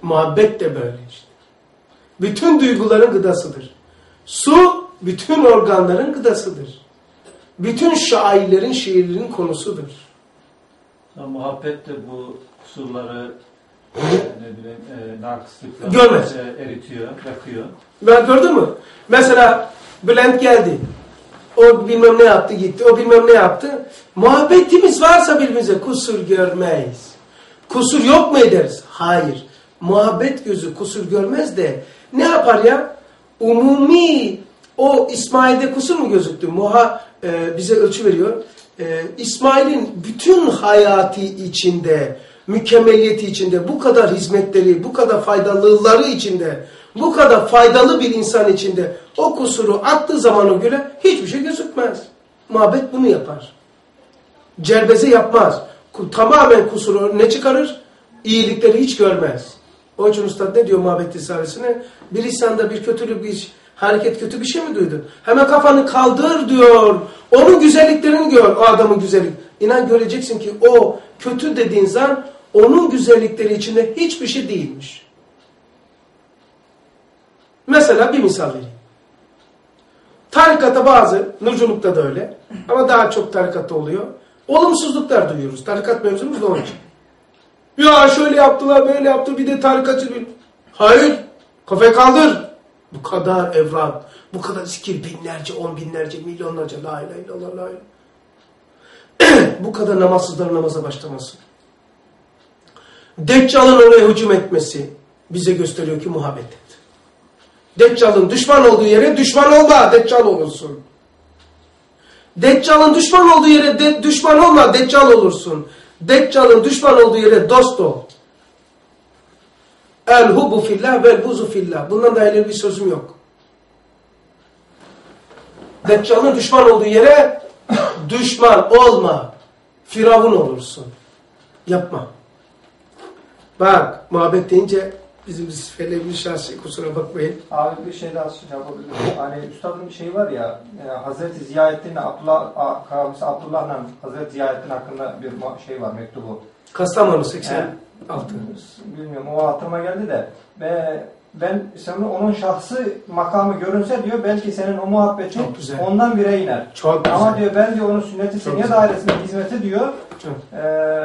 Muhabbet de böyle işte. Bütün duyguların gıdasıdır. Su, bütün organların gıdasıdır. Bütün şairlerin, şiirlerin konusudur.
Ya, muhabbet de bu kusurları, e, ne bileyim, e, nakıslıkları
Görmez.
E, eritiyor, yakıyor.
Ben gördün mü? Mesela Bülent geldi. O bilmem ne yaptı gitti. O bilmem ne yaptı. Muhabbetimiz varsa birbirimize kusur görmeyiz. Kusur yok mu ederiz? Hayır. Muhabbet gözü kusur görmez de ne yapar ya? Umumi o İsmail'de kusur mu gözüktü? Muha e, bize ölçü veriyor. E, İsmail'in bütün hayatı içinde, mükemmeliyeti içinde, bu kadar hizmetleri, bu kadar faydalıları içinde, bu kadar faydalı bir insan içinde o kusuru attığı zamana göre hiçbir şey gözükmez. Muhabbet bunu yapar. Cerbeze yapmaz. Tamamen kusuru ne çıkarır? İyilikleri hiç görmez. Onun için Üstad ne diyor Muhabbet Risalesi'ne? Bir insanda bir kötülük, bir hareket, kötü bir şey mi duydun? Hemen kafanı kaldır diyor. Onun güzelliklerini gör, o adamın güzellik. İnan göreceksin ki o kötü dediğin zan onun güzellikleri içinde hiçbir şey değilmiş. Mesela bir misal vereyim. Tarikatta bazı, nurculukta da öyle ama daha çok tarikatta oluyor. Olumsuzluklar duyuyoruz. Tarikat mevzumuz da onun için. Ya şöyle yaptılar, böyle yaptı, bir de tarikatçı bir... Hayır, kafayı kaldır. Bu kadar evrat, bu kadar zikir, binlerce, on binlerce, milyonlarca, la ilahe illallah, la ilahe. Bu kadar namazsızların namaza başlaması. Deccal'ın oraya hücum etmesi bize gösteriyor ki muhabbet et. Deccal'ın düşman olduğu yere düşman olma, Deccal olursun. Deccal'ın düşman olduğu yere de, düşman olma, Deccal olursun. Deccal'ın düşman olduğu yere dost ol. El hubu fillah vel buzu fillah. Bundan daha ileri bir sözüm yok. Deccal'ın düşman olduğu yere düşman olma. Firavun olursun. Yapma. Bak, muhabbet deyince bizim feleğin şahsi, kusura bakmayın.
Abi bir şey daha yapabilirim. Hani üstadın bir şey var ya, e, Hazreti Ziyaettin Abdullah, Kabisi Abdullah'la Hazreti Ziyaettin hakkında bir şey var, mektubu.
Kastamonu seksen altı.
Bilmiyorum, o aklıma geldi de. Ve ben senin onun şahsı makamı görünse diyor, belki senin o muhabbetin ondan bire iner.
Çok güzel.
Ama diyor ben diyor onun sünnet-i seniye dairesinde hizmeti diyor, e,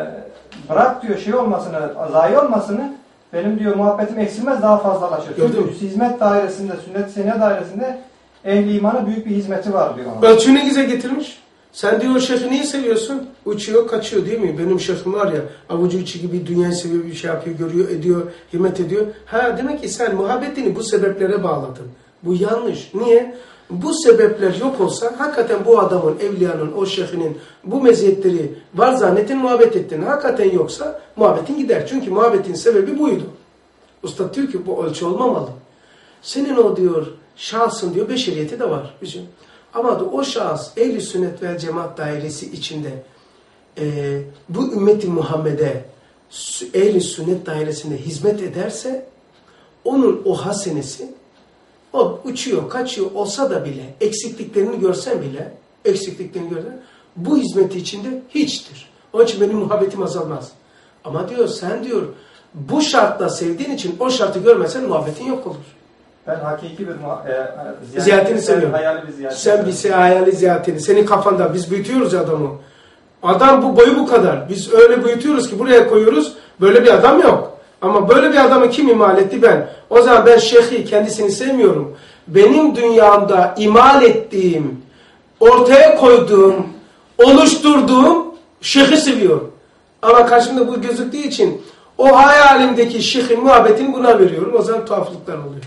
bırak diyor şey olmasını, zayi olmasını, benim diyor muhabbetim eksilmez, daha fazlalaşır. Çünkü hizmet dairesinde, sünnet-i seniye dairesinde ehl-i imana büyük bir hizmeti var diyor.
Ölçü ne güzel getirmiş. Sen diyor o şeyhi niye seviyorsun? Uçuyor, kaçıyor değil mi? Benim şeyhim var ya, avucu içi gibi dünyayı seviyor, bir şey yapıyor, görüyor, ediyor, himmet ediyor. Ha demek ki sen muhabbetini bu sebeplere bağladın. Bu yanlış. Niye? Bu sebepler yok olsa hakikaten bu adamın, evliyanın, o şeyhinin bu meziyetleri var zannettin, muhabbet ettin. Hakikaten yoksa muhabbetin gider. Çünkü muhabbetin sebebi buydu. Usta diyor ki bu ölçü olmamalı. Senin o diyor şahsın diyor beşeriyeti de var bizim. Ama da o şahıs ehl-i sünnet ve cemaat dairesi içinde e, bu ümmeti Muhammed'e ehl-i sünnet dairesinde hizmet ederse onun o hasenesi o uçuyor, kaçıyor olsa da bile eksikliklerini görsen bile eksikliklerini görsen bu hizmeti içinde hiçtir. Onun için benim muhabbetim azalmaz. Ama diyor sen diyor bu şartla sevdiğin için o şartı görmesen muhabbetin yok olur.
Ben hakiki bir e,
ziyaretini seviyorum.
Hayali bir ziyaretini
sen bir şey hayali ziyaretini. Senin kafanda biz büyütüyoruz adamı. Adam bu boyu bu kadar. Biz öyle büyütüyoruz ki buraya koyuyoruz. Böyle bir adam yok. Ama böyle bir adamı kim imal etti ben? O zaman ben şeyhi kendisini sevmiyorum. Benim dünyamda imal ettiğim, ortaya koyduğum, oluşturduğum şeyhi seviyorum. Ama karşımda bu gözüktüğü için o hayalimdeki şeyhin muhabbetini buna veriyorum. O zaman tuhaflıklar oluyor.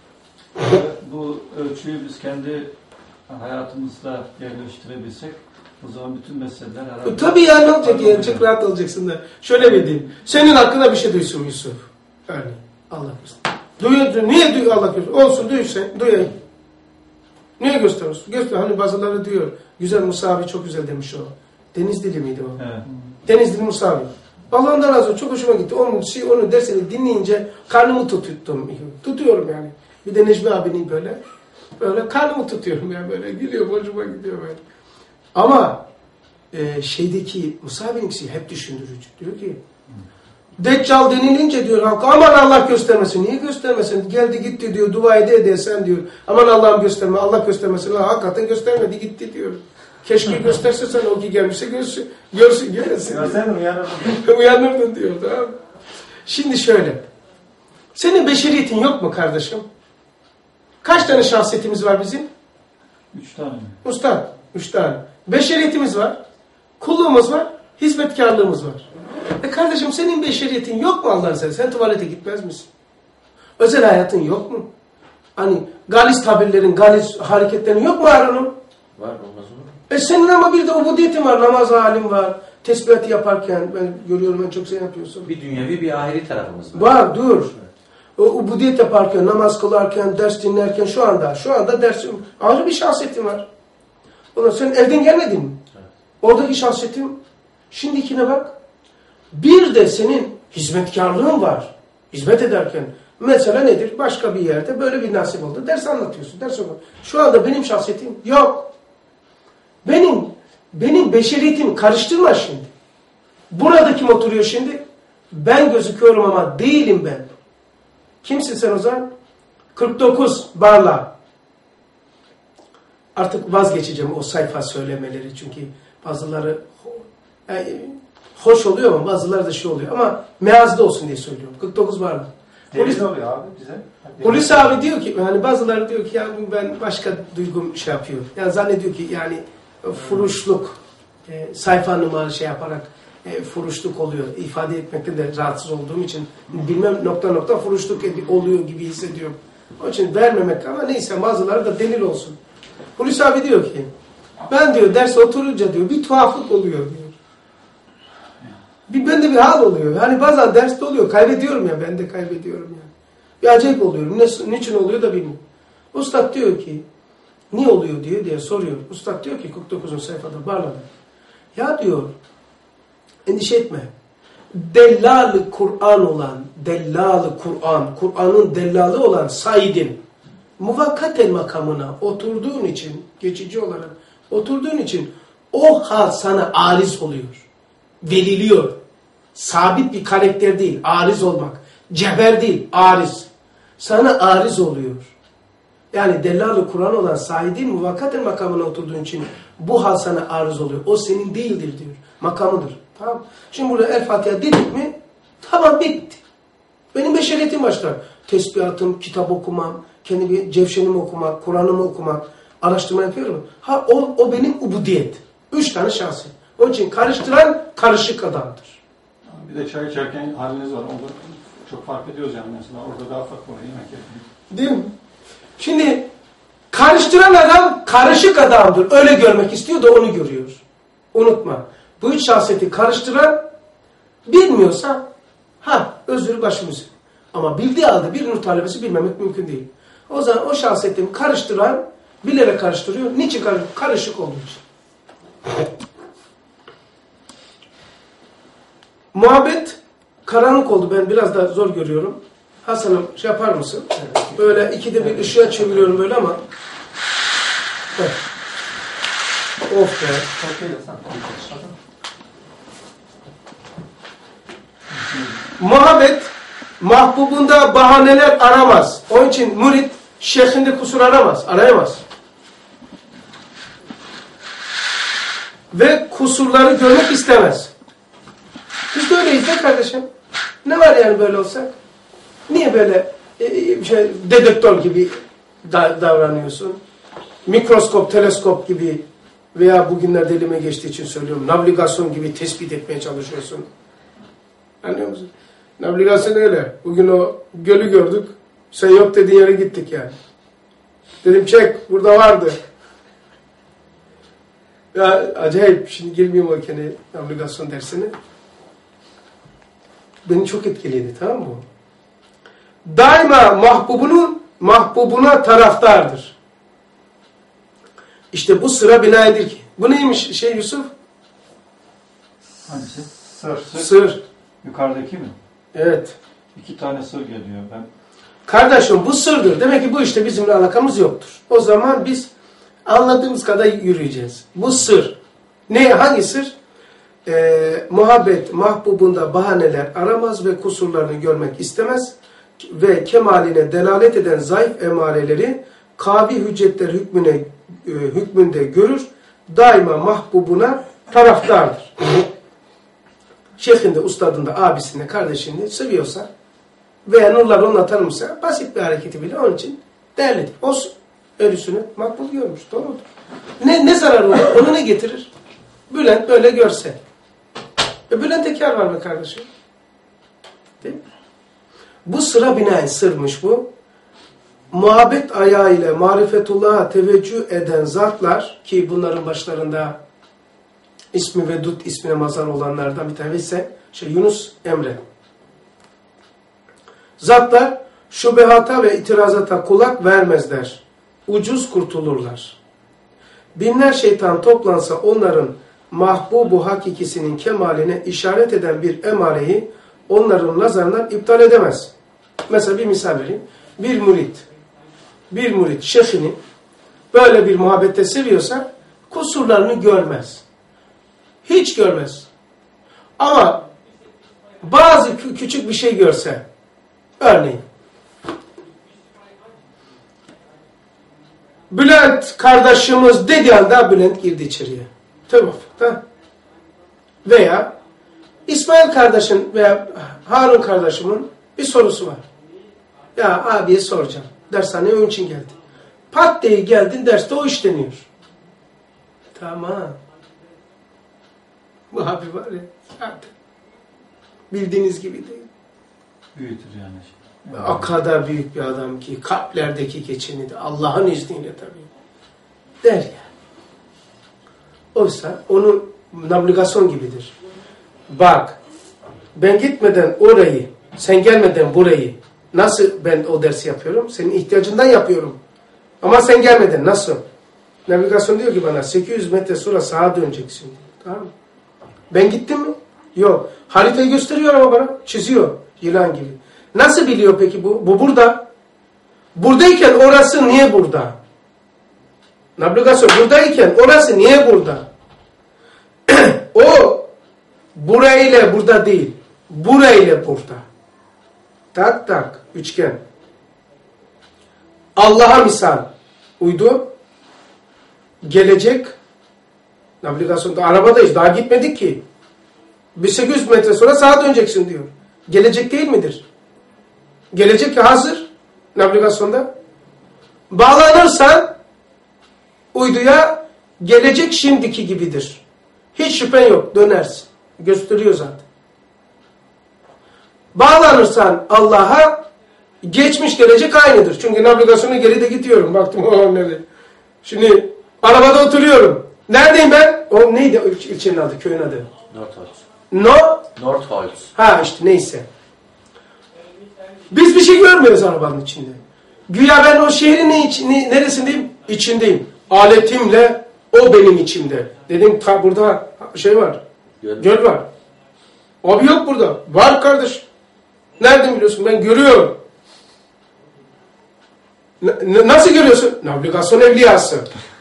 Bu ölçüyü biz kendi hayatımızda yerleştirebilsek o zaman bütün meseleler herhalde...
Tabii ya ne olacak yani çok rahat olacaksın da. Şöyle bir diyeyim. Senin hakkında bir şey duysun Yusuf. Öyle. Allah göster. Duyuyor, niye duyuyor Allah göster? Olsun duysun, duyayım. Niye gösteriyorsun? Göster. Hani bazıları diyor. Güzel Musa abi çok güzel demiş o. Deniz dili miydi o?
Evet.
Deniz dili Musa abi. Allah'ından razı olsun. Çok hoşuma gitti. Onun, onun dersini dinleyince karnımı tuttum. Tutuyorum yani. Bir de Necmi abinin böyle. Böyle karnımı tutuyorum yani böyle. Gülüyor, hoşuma gidiyor böyle. Ama e, şeydeki Musa abinin hep düşündürücü. Diyor ki Deccal denilince diyor halk aman Allah göstermesin. Niye göstermesin? Geldi gitti diyor dua ede ede sen diyor. Aman Allah'ım gösterme Allah göstermesin. Allah hakikaten göstermedi gitti diyor. Keşke gösterse sen o ki gelmişse görsün. Görsün göresin.
Görseydin uyanırdın.
Uyanırdın diyor. Tamam. Şimdi şöyle. Senin beşeriyetin yok mu kardeşim? Kaç tane şahsiyetimiz var bizim?
Üç tane mi?
Usta, üç tane. Beşeriyetimiz var. Kulluğumuz var. Hizmetkarlığımız var. E kardeşim senin beşeriyetin yok mu Allah'ın sen? Sen tuvalete gitmez misin? Özel hayatın yok mu? Hani galis tabirlerin, galis hareketlerin yok mu Harun'un?
Var, olmaz olur.
E senin ama bir de ubudiyetin var. Namaz halin var. Tesbihat yaparken ben görüyorum en çok sen yapıyorsun.
Bir dünyevi bir ahiri tarafımız var.
Var dur. O ubudiyet yaparken, namaz kılarken, ders dinlerken şu anda, şu anda dersim ayrı bir şahsiyetin var. Ondan sen evden gelmedin mi?
Evet.
Oradaki şahsiyetin şimdikine bak. Bir de senin hizmetkarlığın var. Hizmet ederken. Mesela nedir? Başka bir yerde böyle bir nasip oldu. Ders anlatıyorsun. Ders anlatıyorsun. Şu anda benim şahsiyetim yok. Benim benim beşeriyetim karıştırma şimdi. Burada kim oturuyor şimdi? Ben gözüküyorum ama değilim ben. Kimsin sen o zaman? kırk dokuz Barla. Artık vazgeçeceğim o sayfa söylemeleri çünkü bazıları yani, hoş oluyor ama bazıları da şey oluyor ama meazda olsun diye söylüyorum. kırk dokuz Barla.
Polis oluyor abi bize.
Polis abi diyor ki yani bazıları diyor ki ya ben başka duygum şey yapıyor. Yani zannediyor ki yani furuşluk e, sayfa numaralı şey yaparak e, furuşluk oluyor. İfade etmekte de rahatsız olduğum için bilmem nokta nokta furuşluk oluyor gibi hissediyorum. Onun için vermemek ama neyse bazıları da delil olsun. Polis abi diyor ki ben diyor derse oturunca diyor bir tuhaflık oluyor diyor. Bir bende bir hal oluyor. Hani bazen derste oluyor. Kaybediyorum ya. Ben de kaybediyorum yani. Bir acayip oluyorum. Ne, niçin oluyor da bilmiyorum. Ustad diyor ki niye oluyor diyor diye soruyor. Ustad diyor ki kırk dokuzuncu sayfada Barla'da. Ya diyor endişe etme. Dellal-ı Kur'an olan Dellal-ı Kur'an Kur'an'ın dellalı olan Said'in muvakkatel makamına oturduğun için geçici olarak oturduğun için o hal sana ariz oluyor. Veriliyor. Sabit bir karakter değil. Ariz olmak. Cevher değil. Ariz. Sana ariz oluyor. Yani Dellal-ı Kur'an olan Said'in muvakkatel makamına oturduğun için bu hal sana ariz oluyor. O senin değildir diyor. Makamıdır. Tamam. Şimdi burada El Fatiha dedik mi? Tamam bitti. Benim beşeriyetim başlar. Tesbihatım, kitap okumam, kendi bir cevşenimi okumak, Kur'an'ımı okumak, araştırma yapıyorum. Ha o, o benim ubudiyet. Üç tane şahsi. Onun için karıştıran karışık adamdır.
Bir de çay içerken haliniz var. Orada çok fark ediyoruz yani mesela. Orada daha farklı var. Yemek yerken.
Değil mi? Şimdi karıştıran adam karışık adamdır. Öyle görmek istiyor da onu görüyor. Unutma. Bu üç şahsiyeti karıştıran bilmiyorsa ha özür başımız. Ama bildiği halde bir nur talebesi bilmemek mümkün değil. O zaman o şahsiyetini karıştıran bilerek karıştırıyor. Niçin karışık? Karışık olduğu için. Muhabbet karanlık oldu. Ben biraz da zor görüyorum. Hasan'ım şey yapar mısın? Böyle ikide bir ışığa çeviriyorum böyle ama. Evet. Of be. Muhabbet mahbubunda bahaneler aramaz. Onun için murid şeyhinde kusur aramaz. Arayamaz. Ve kusurları görmek istemez. Biz de öyleyiz de kardeşim. Ne var yani böyle olsak? Niye böyle e, şey, dedektör gibi da, davranıyorsun? Mikroskop, teleskop gibi veya bugünlerde elime geçtiği için söylüyorum. Navigasyon gibi tespit etmeye çalışıyorsun. Anlıyor musun? Navigasyon öyle. Bugün o gölü gördük. Sen yok dediğin yere gittik yani. Dedim çek burada vardı. Ya acayip. Şimdi girmeyeyim o kendi navigasyon dersine. Beni çok etkiledi, tamam mı? Daima mahbubunun mahbubuna taraftardır. İşte bu sıra binaedir ki. Bu neymiş şey Yusuf?
Hangisi?
Sır.
Sır.
Sır.
Yukarıdaki mi?
Evet.
İki tane sır geliyor. Ben
Kardeşim bu sırdır. Demek ki bu işte bizimle alakamız yoktur. O zaman biz anladığımız kadar yürüyeceğiz. Bu sır. Ne? Hangi sır? e, muhabbet mahbubunda bahaneler aramaz ve kusurlarını görmek istemez ve kemaline delalet eden zayıf emareleri kavi hüccetler hükmüne, e, hükmünde görür, daima mahbubuna taraftardır. Şeyhinde, ustadında, abisinde, kardeşinde seviyorsa veya nurlar onunla tanımışsa basit bir hareketi bile onun için değerlidir. Olsun. Öyle sünnet makbul görmüş. Doğrudur. Ne, ne zararı olur? Onu ne getirir? Bülent böyle görse. E Bülent'e kâr var mı kardeşim? Değil mi? Bu sıra binaen sırmış bu. Muhabbet ayağı ile marifetullah'a teveccüh eden zatlar ki bunların başlarında ismi Vedud ismine mazhar olanlardan bir tanesi ise şey Yunus Emre. Zatlar şubehata ve itirazata kulak vermezler. Ucuz kurtulurlar. Binler şeytan toplansa onların mahbubu hakikisinin kemaline işaret eden bir emareyi onların nazarından iptal edemez. Mesela bir misal vereyim. Bir murit, bir murit şeyhini böyle bir muhabbette seviyorsa kusurlarını görmez. Hiç görmez. Ama bazı küçük bir şey görse, örneğin Bülent kardeşimiz dediği anda Bülent girdi içeriye. Tevafukta. Veya İsmail kardeşin veya Harun kardeşimin bir sorusu var. Ya abiye soracağım. Dershaneye onun için geldi. Pat diye geldin, derste o işleniyor. Tamam. Bu abi var ya. Zaten. Bildiğiniz gibi değil.
Büyütür yani.
Evet. O kadar büyük bir adam ki kalplerdeki geçeni de Allah'ın izniyle tabii der ya. Oysa onun navigasyon gibidir. Bak ben gitmeden orayı, sen gelmeden burayı nasıl ben o dersi yapıyorum? Senin ihtiyacından yapıyorum. Ama sen gelmeden nasıl? Navigasyon diyor ki bana sekiz yüz metre sonra sağa döneceksin. Tamam mı? Ben gittim mi? Yok. Haritayı gösteriyor ama bana. Çiziyor. Yılan gibi. Nasıl biliyor peki bu? Bu burada. Buradayken orası niye burada? Navigasyon buradayken orası niye burada? O burayla burada değil. Burayla burada. Tak tak. Üçgen. Allah'a misal. Uydu. Gelecek. Navigasyonda arabadayız. Daha gitmedik ki. Bir sekiz yüz metre sonra sağa döneceksin diyor. Gelecek değil midir? Gelecek hazır. Navigasyonda. Bağlanırsan uyduya gelecek şimdiki gibidir. Hiç şüphen yok. Dönersin. Gösteriyor zaten. Bağlanırsan Allah'a geçmiş gelecek aynıdır. Çünkü navigasyonu geride gidiyorum. Baktım o nerede. Şimdi arabada oturuyorum. Neredeyim ben? O neydi ilçenin adı, köyün adı?
Northolt.
No?
Northolt.
Ha işte neyse. Biz bir şey görmüyoruz arabanın içinde. Güya ben o şehrin ne iç, ne, neresindeyim? İçindeyim. Aletimle o benim içimde. Dedim ta, burada şey var. Göl. Göl var. Abi yok burada. Var kardeş. Nereden biliyorsun? Ben görüyorum. N nasıl görüyorsun? Navigasyon evliyası.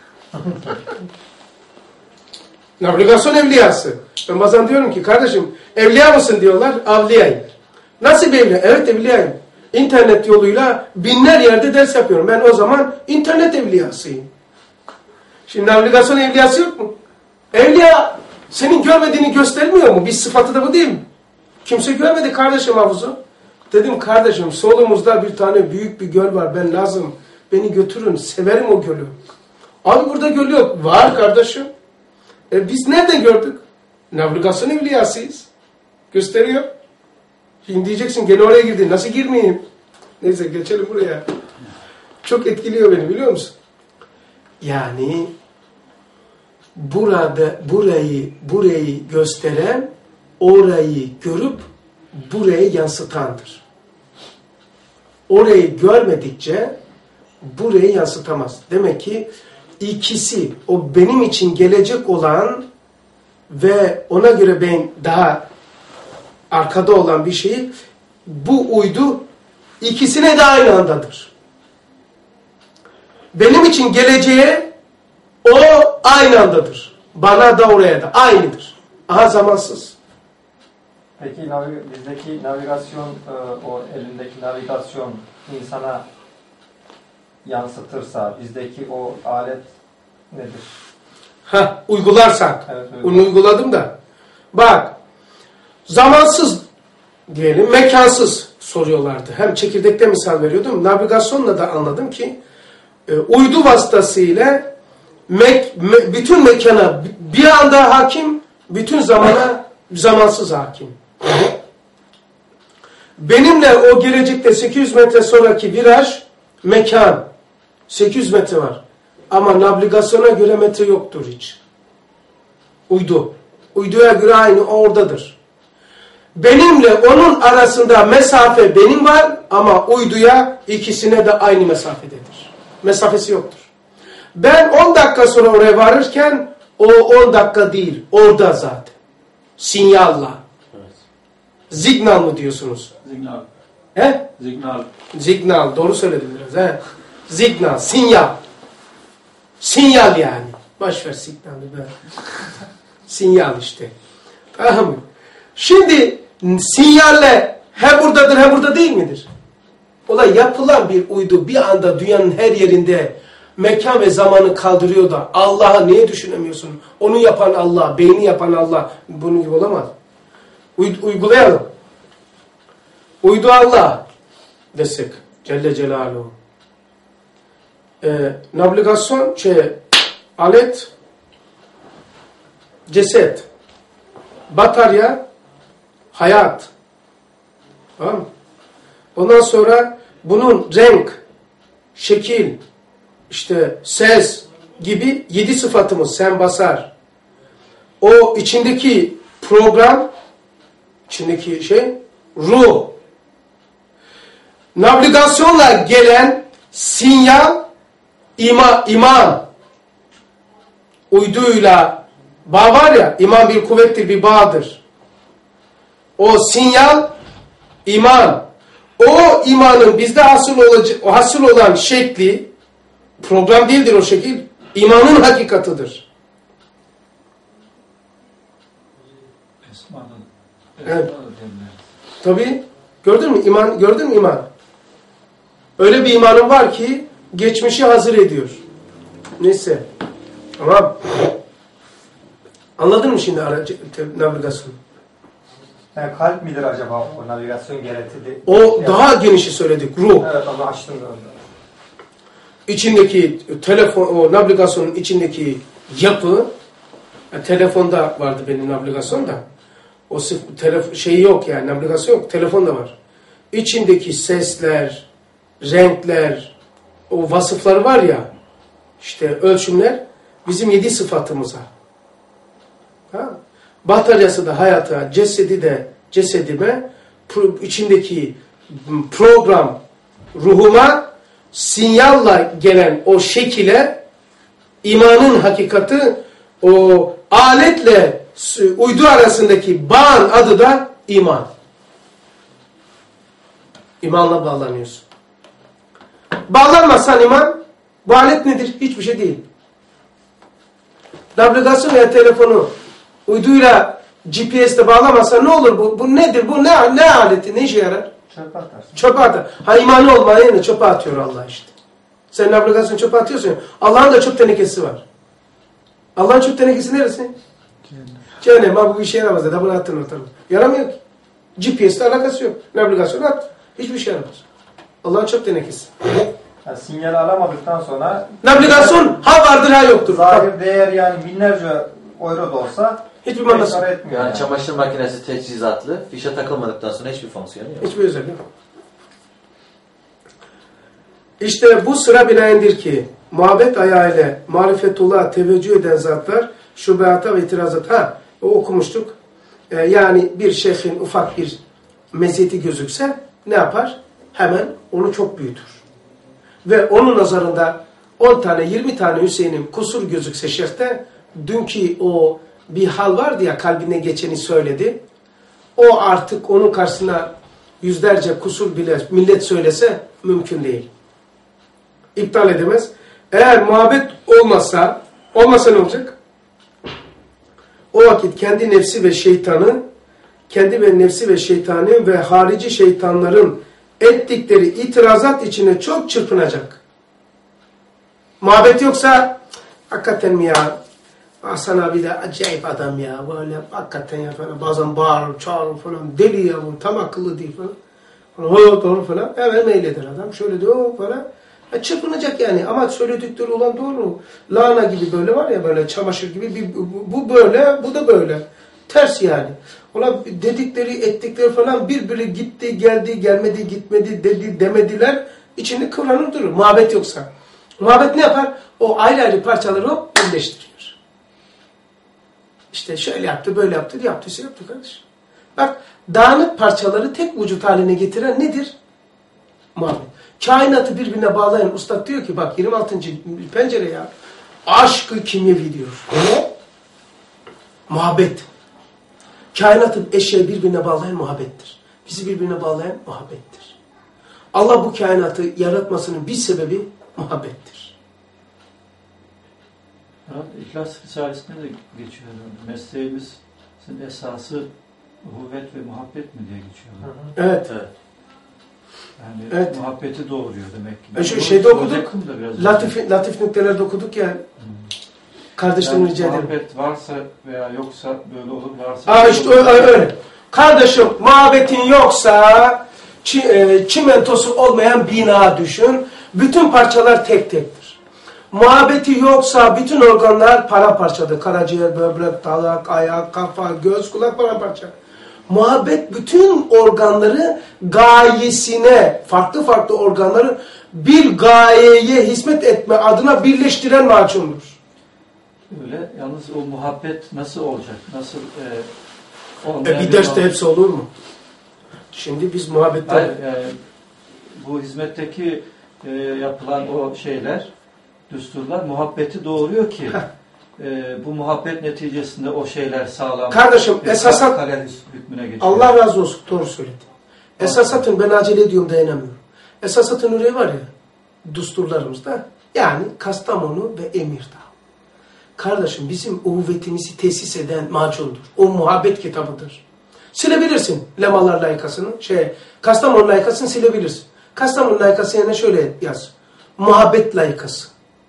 Navigasyon evliyası. Ben bazen diyorum ki kardeşim evliya mısın diyorlar. Avliyayım. Nasıl bir evliya? Evet evliyayım. İnternet yoluyla binler yerde ders yapıyorum. Ben o zaman internet evliyasıyım. Şimdi navigasyon evliyası yok mu? Evliya senin görmediğini göstermiyor mu? Bir sıfatı da bu değil mi? Kimse görmedi kardeşim havuzu. Dedim kardeşim solumuzda bir tane büyük bir göl var. Ben lazım. Beni götürün. Severim o gölü. Abi burada göl yok. Var kardeşim. E biz nereden gördük? Navigasyon evliyasıyız. Gösteriyor. Şimdi diyeceksin gene oraya girdin. Nasıl girmeyeyim? Neyse geçelim buraya. Çok etkiliyor beni biliyor musun? Yani burada burayı burayı gösteren orayı görüp burayı yansıtandır. Orayı görmedikçe burayı yansıtamaz. Demek ki ikisi o benim için gelecek olan ve ona göre ben daha arkada olan bir şeyi bu uydu ikisine de aynı andadır. Benim için geleceğe o aynı andadır. Bana da oraya da aynıdır. Aha zamansız.
Peki navi, bizdeki navigasyon, e, o elindeki navigasyon insana yansıtırsa bizdeki o alet nedir?
Ha, uygularsak.
Evet,
Onu uyguladım da. Bak, zamansız diyelim, mekansız soruyorlardı. Hem çekirdekte misal veriyordum. Navigasyonla da anladım ki e, uydu vasıtasıyla mek, me, bütün mekana bir anda hakim, bütün zamana zamansız hakim. Benimle o gelecekte sekiz yüz metre sonraki viraj mekan. sekiz yüz metre var. Ama navigasyona göre metre yoktur hiç. Uydu. Uyduya göre aynı oradadır. Benimle onun arasında mesafe benim var ama uyduya ikisine de aynı mesafededir. Mesafesi yoktur. Ben on dakika sonra oraya varırken o on dakika değil. Orada zaten. Sinyalla.
Evet.
Signal mı diyorsunuz?
Signal.
He?
Signal.
Signal. Doğru söyledim biraz. He? Signal. Sinyal. Sinyal yani. Boşver signali be. Sinyal işte. Tamam mı? Şimdi sinyalle hem buradadır hem burada değil midir? Ola yapılan bir uydu bir anda dünyanın her yerinde mekan ve zamanı kaldırıyor da Allah'a niye düşünemiyorsun? Onu yapan Allah, beyni yapan Allah bunun gibi olamaz. Uy uygulayalım. Uydu Allah desek Celle Celaluhu. Ee, navigasyon şey, alet ceset, batarya hayat. Tamam mı? Ondan sonra bunun renk, şekil, işte ses gibi yedi sıfatımız sen basar. O içindeki program, içindeki şey ruh. Navigasyonla gelen sinyal ima, iman. Uyduyla bağ var ya, iman bir kuvvettir, bir bağdır. O sinyal iman. O imanın bizde hasıl, olacak, hasıl olan şekli, program değildir o şekil, imanın hakikatıdır.
Esma'nın.
Evet. Tabii. Gördün mü iman? Gördün mü iman? Öyle bir imanın var ki geçmişi hazır ediyor. Neyse. Tamam. Anladın mı şimdi aracı, navigasyonu?
Yani kalp midir acaba o navigasyon gerektiği?
O
yani,
daha genişi söyledik. Ruh.
Evet, onu açtım da onda.
İçindeki telefon, o navigasyonun içindeki yapı, yani telefonda vardı benim navigasyon da. O telefon şeyi yok yani, navigasyon yok, telefon da var. İçindeki sesler, renkler, o vasıfları var ya, işte ölçümler bizim yedi sıfatımıza. Ha? Bataryası da hayata, cesedi de cesedime, içindeki program ruhuma, sinyalla gelen o şekile, imanın hakikati, o aletle uydu arasındaki bağın adı da iman. İmanla bağlanıyorsun. Bağlanmazsan iman, bu alet nedir? Hiçbir şey değil. Navigasyon veya telefonu uyduyla G P S'te bağlamazsan ne olur? Bu, bu nedir? Bu ne, ne aleti? Ne işe yarar?
Çöpe atarsın.
Çöpe atar. Ha imanı olmayan çöpe atıyor Allah işte. Sen navigasyon çöpe atıyorsun. Allah'ın da çöp tenekesi var. Allah'ın çöp tenekesi neresi? Cehennem. Ha bu bir işe yaramaz dedi. Bunu attın ortalığı. Yaramıyor ki. G P S'te alakası yok. Navigasyon at. Hiçbir şey yaramaz. Allah'ın çöp tenekesi.
Yani sinyal alamadıktan sonra
navigasyon ha vardır ha yoktur.
Zahir değer yani binlerce euro da olsa
hiçbir manası
etmiyor.
Yani
yani
çamaşır makinesi teçhizatlı, fişe takılmadıktan sonra hiçbir fonksiyonu yok.
Hiçbir özelliği yok. İşte bu sıra binaendir ki muhabbet ayağıyla marifetullah teveccüh eden zatlar şubehata ve itirazat. Ha o okumuştuk. Ee, yani bir şeyhin ufak bir meziyeti gözükse ne yapar? Hemen onu çok büyütür. Ve onun nazarında on tane yirmi tane Hüseyin'in kusur gözükse şeyhte dünkü o bir hal vardı ya kalbine geçeni söyledi. O artık onun karşısına yüzlerce kusur bile millet söylese mümkün değil. İptal edemez. Eğer muhabbet olmasa, olmasa ne olacak? o vakit kendi nefsi ve şeytanın, kendi ve nefsi ve şeytanın ve harici şeytanların ettikleri itirazat içine çok çırpınacak. Muhabbet yoksa, hakikaten mi ya, Hasan abi de acayip adam ya, böyle hakikaten ya falan, bazen bağırır, çağırır falan, deli ya bu, tam akıllı değil falan. Falan, doğru falan, hemen meyleder adam, şöyle diyor falan. Ya çırpınacak yani, ama söyledikleri olan doğru. Lahana gibi böyle var ya, böyle çamaşır gibi, bir, bu, bu böyle, bu da böyle. Ters yani. Ulan dedikleri, ettikleri falan birbiri gitti, geldi, gelmedi, gitmedi, dedi, demediler. İçinde kıvranır durur. Muhabbet yoksa. Muhabbet ne yapar? O ayrı ayrı parçaları hop birleştiriyor. İşte şöyle yaptı, böyle yaptı, yaptıysa yaptı kardeşim. Bak, dağınık parçaları tek vücut haline getiren nedir? Muhabbet. Kainatı birbirine bağlayan ustad diyor ki, bak yirmi altıncı pencere ya, aşk-ı kimyevi diyor. Ne? Muhabbet. Kainatın eşeği birbirine bağlayan muhabbettir. Bizi birbirine bağlayan muhabbettir. Allah bu kainatı yaratmasının bir sebebi muhabbettir.
İhlas Risalesi'nde de geçiyor. Mesleğimizin esası uhuvvet ve muhabbet mi diye geçiyor.
Evet. Evet.
Yani
evet.
Muhabbeti doğuruyor demek ki.
E şu şeyde okuduk. Latif, latif nüktelerde okuduk ya. Hmm. Kardeşlerim
yani
rica ederim.
Muhabbet varsa veya yoksa böyle olur, varsa...
Aa işte öyle, öyle. Kardeşim, muhabbetin yoksa çi, e, çimentosu olmayan bina düşün. Bütün parçalar tek tektir. Muhabbeti yoksa bütün organlar paramparçadır. Karaciğer, böbrek, dalak, ayak, kafa, göz, kulak paramparça. Muhabbet bütün organları gayesine, farklı farklı organları bir gayeye hizmet etme adına birleştiren macundur.
Öyle. Yalnız o muhabbet nasıl olacak? Nasıl e,
e bir derste hepsi olur mu? Şimdi biz muhabbetten...
Hayır, e, bu hizmetteki e, yapılan o şeyler, düsturlar muhabbeti doğuruyor ki e, bu muhabbet neticesinde o şeyler sağlam.
Kardeşim esasat
hükmüne geçiyor.
Allah razı olsun, doğru söyledi. Esasatın ben acele ediyorum, dayanamıyorum. Esasatın üreyi var ya düsturlarımızda, yani Kastamonu ve Emirdağ. Kardeşim bizim uhuvvetimizi tesis eden macundur. O muhabbet kitabıdır. Silebilirsin lemalar layıkasını, şey, Kastamonu layıkasını silebilirsin. Kastamonu layıkası yerine şöyle yaz. Muhabbet layıkası.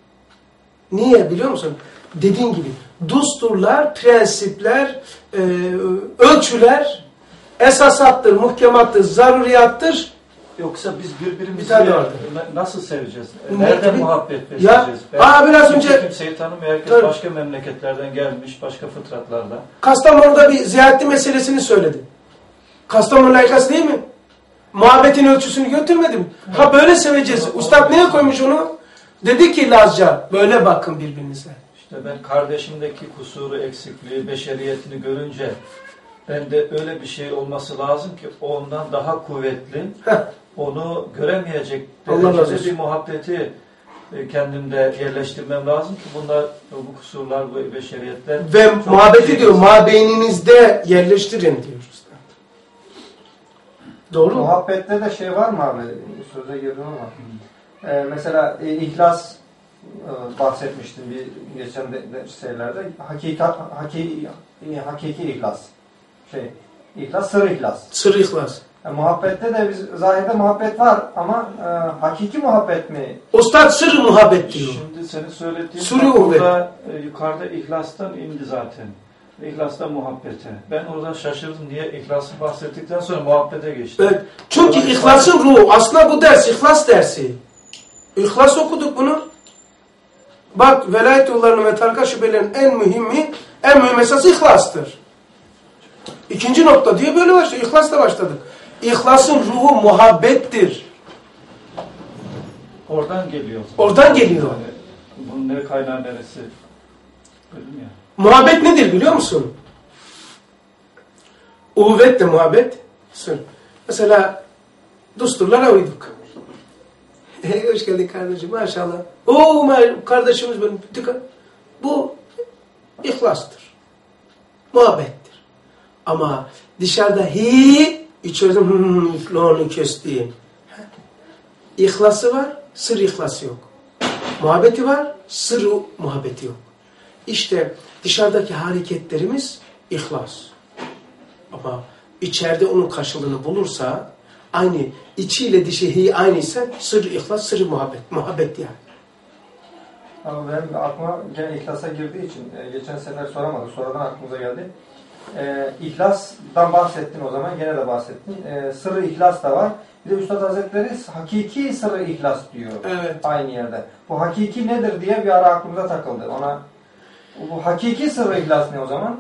Niye biliyor musun? Dediğin gibi düsturlar, prensipler, e, ölçüler esasattır, muhkemattır, zaruriyattır.
Yoksa biz birbirimizi nasıl seveceğiz?
Ne
Nereden
gibi?
muhabbet besleyeceğiz?
Ya, aa, biraz önce
kimseyi tanımıyor. Herkes
tabii.
Başka memleketlerden gelmiş, başka fıtratlarda.
Kastamonu'da bir ziyaretli meselesini söyledi. Kastamonu layıkası değil mi? Muhabbetin ölçüsünü götürmedim. Evet. Ha böyle seveceğiz. Evet. Ustad neye koymuş onu? Dedi ki Lazca, böyle bakın birbirinize.
İşte ben kardeşimdeki kusuru, eksikliği, beşeriyetini görünce ben de öyle bir şey olması lazım ki ondan daha kuvvetli, onu göremeyecek derecede bir muhabbeti kendimde yerleştirmem lazım ki bunlar, bu kusurlar, bu beşeriyetler...
Ve muhabbeti diyor, mabeyninizde yerleştirin diyor. Doğru mu?
Muhabbette de şey var mı abi? Söze girdim ama. Ee, mesela e, ihlas e, bahsetmiştim bir geçen de, de şeylerde. Hakikat, haki, e, hakiki ihlas. Şey, ihlas, sır ihlas.
Sır ihlas.
Yani muhabbette de biz zahirde muhabbet var ama e, hakiki muhabbet mi?
Ustad sır muhabbet diyor.
Şimdi senin söylediğin
Sır
burada e, yukarıda ihlastan indi zaten. İhlastan muhabbete. Ben oradan şaşırdım. Niye ihlası bahsettikten sonra muhabbete geçtim.
Evet. Çünkü Oradan ihlasın ruhu. Aslında bu ders ihlas dersi. İhlas okuduk bunu. Bak velayet yollarının ve tarika şüphelerin en mühimi, en mühim esası ihlastır. İkinci nokta diye böyle başlıyor. İhlasla başladık. İhlasın ruhu muhabbettir.
Oradan geliyor.
Oradan geliyor.
Yani, bunun ne kaynağı neresi? Dedim ya.
Muhabbet nedir biliyor musun? Uhuvvet de muhabbet. Mesela düsturlara uyduk. Hoş geldin kardeşim maşallah. Oo kardeşimiz benim. Bu ihlastır. Muhabbettir. Ama dışarıda hi içeride hımm iflahını kestiğim. İhlası var, sır ihlası yok. Muhabbeti var, sır muhabbeti yok. İşte Dışarıdaki hareketlerimiz ihlas. Ama içeride onun karşılığını bulursa, aynı içiyle dışı aynıysa sırrı ihlas, sırrı muhabbet. Muhabbet yani.
Ama benim aklıma gene ihlasa girdiği için e, geçen sefer soramadık. Sonradan aklımıza geldi. E, İhlas'tan bahsettin o zaman. Gene de bahsettin. E, sırrı ihlas da var. Bir de Üstad Hazretleri hakiki sırrı ihlas diyor.
Evet.
Aynı yerde. Bu hakiki nedir diye bir ara aklımıza takıldı. Ona bu hakiki sırrı ihlas ne o zaman?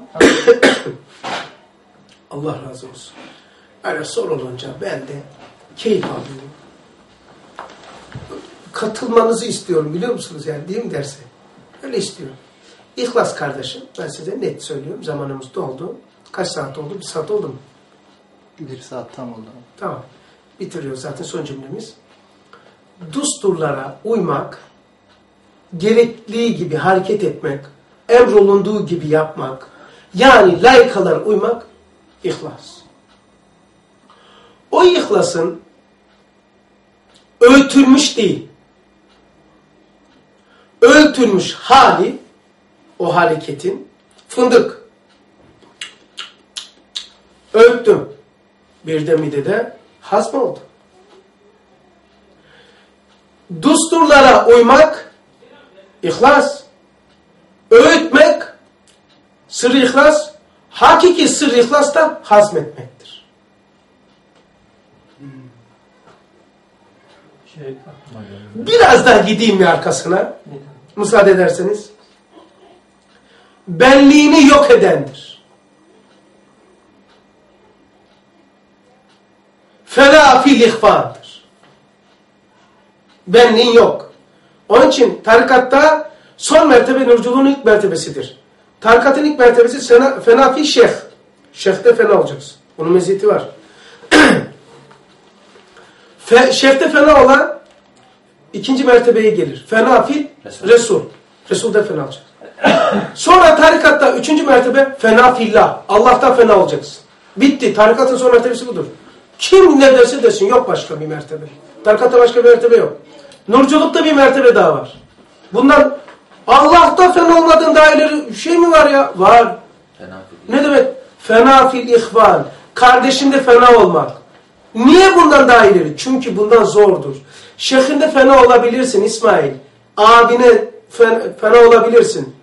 Allah razı olsun. Öyle sorulunca ben de keyif alıyorum. Katılmanızı istiyorum biliyor musunuz yani değil mi derse? Öyle istiyorum. İhlas kardeşim. Ben size net söylüyorum. Zamanımız doldu. Kaç saat oldu? Bir saat oldu mu?
Bir saat tam oldu.
Tamam. Bitiriyoruz zaten son cümlemiz. Düsturlara uymak, gerektiği gibi hareket etmek, emrolunduğu gibi yapmak, yani layıkalara uymak, ihlas. O ihlasın öğütülmüş değil, öğütülmüş hali, o hareketin, fındık. Öğüttüm. Bir de midede hazm oldu. Düsturlara uymak, ihlas. Öğütmek, sırrı ihlas. Hakiki sırrı ihlas da hazmetmektir.
Şey,
Biraz daha gideyim mi arkasına? Müsaade ederseniz. Benliğini yok edendir. Fela fil ihvandır. Benliğin yok. Onun için tarikatta son mertebe nurculuğun ilk mertebesidir. Tarikatın ilk mertebesi fena, fena fil şeyh. Şeyh'te fena olacaksın. Onun meziyeti var. Fe, şeyh'te fena olan ikinci mertebeye gelir. Fena fil Resul. Resul. Resul'de fena olacak. Sonra tarikatta üçüncü mertebe fena fillah. Allah'tan fena olacaksın. Bitti. Tarikatın son mertebesi budur. Kim ne derse desin. Yok başka bir mertebe. Tarikatta başka bir mertebe yok. Nurculukta bir mertebe daha var. Bundan Allah'ta fena olmadığın daha ileri şey mi var ya? Var.
Fena
ne demek? Fena fil ihvan. Kardeşinde fena olmak. Niye bundan daha ileri? Çünkü bundan zordur. Şeyhinde fena olabilirsin İsmail. Abine fena olabilirsin.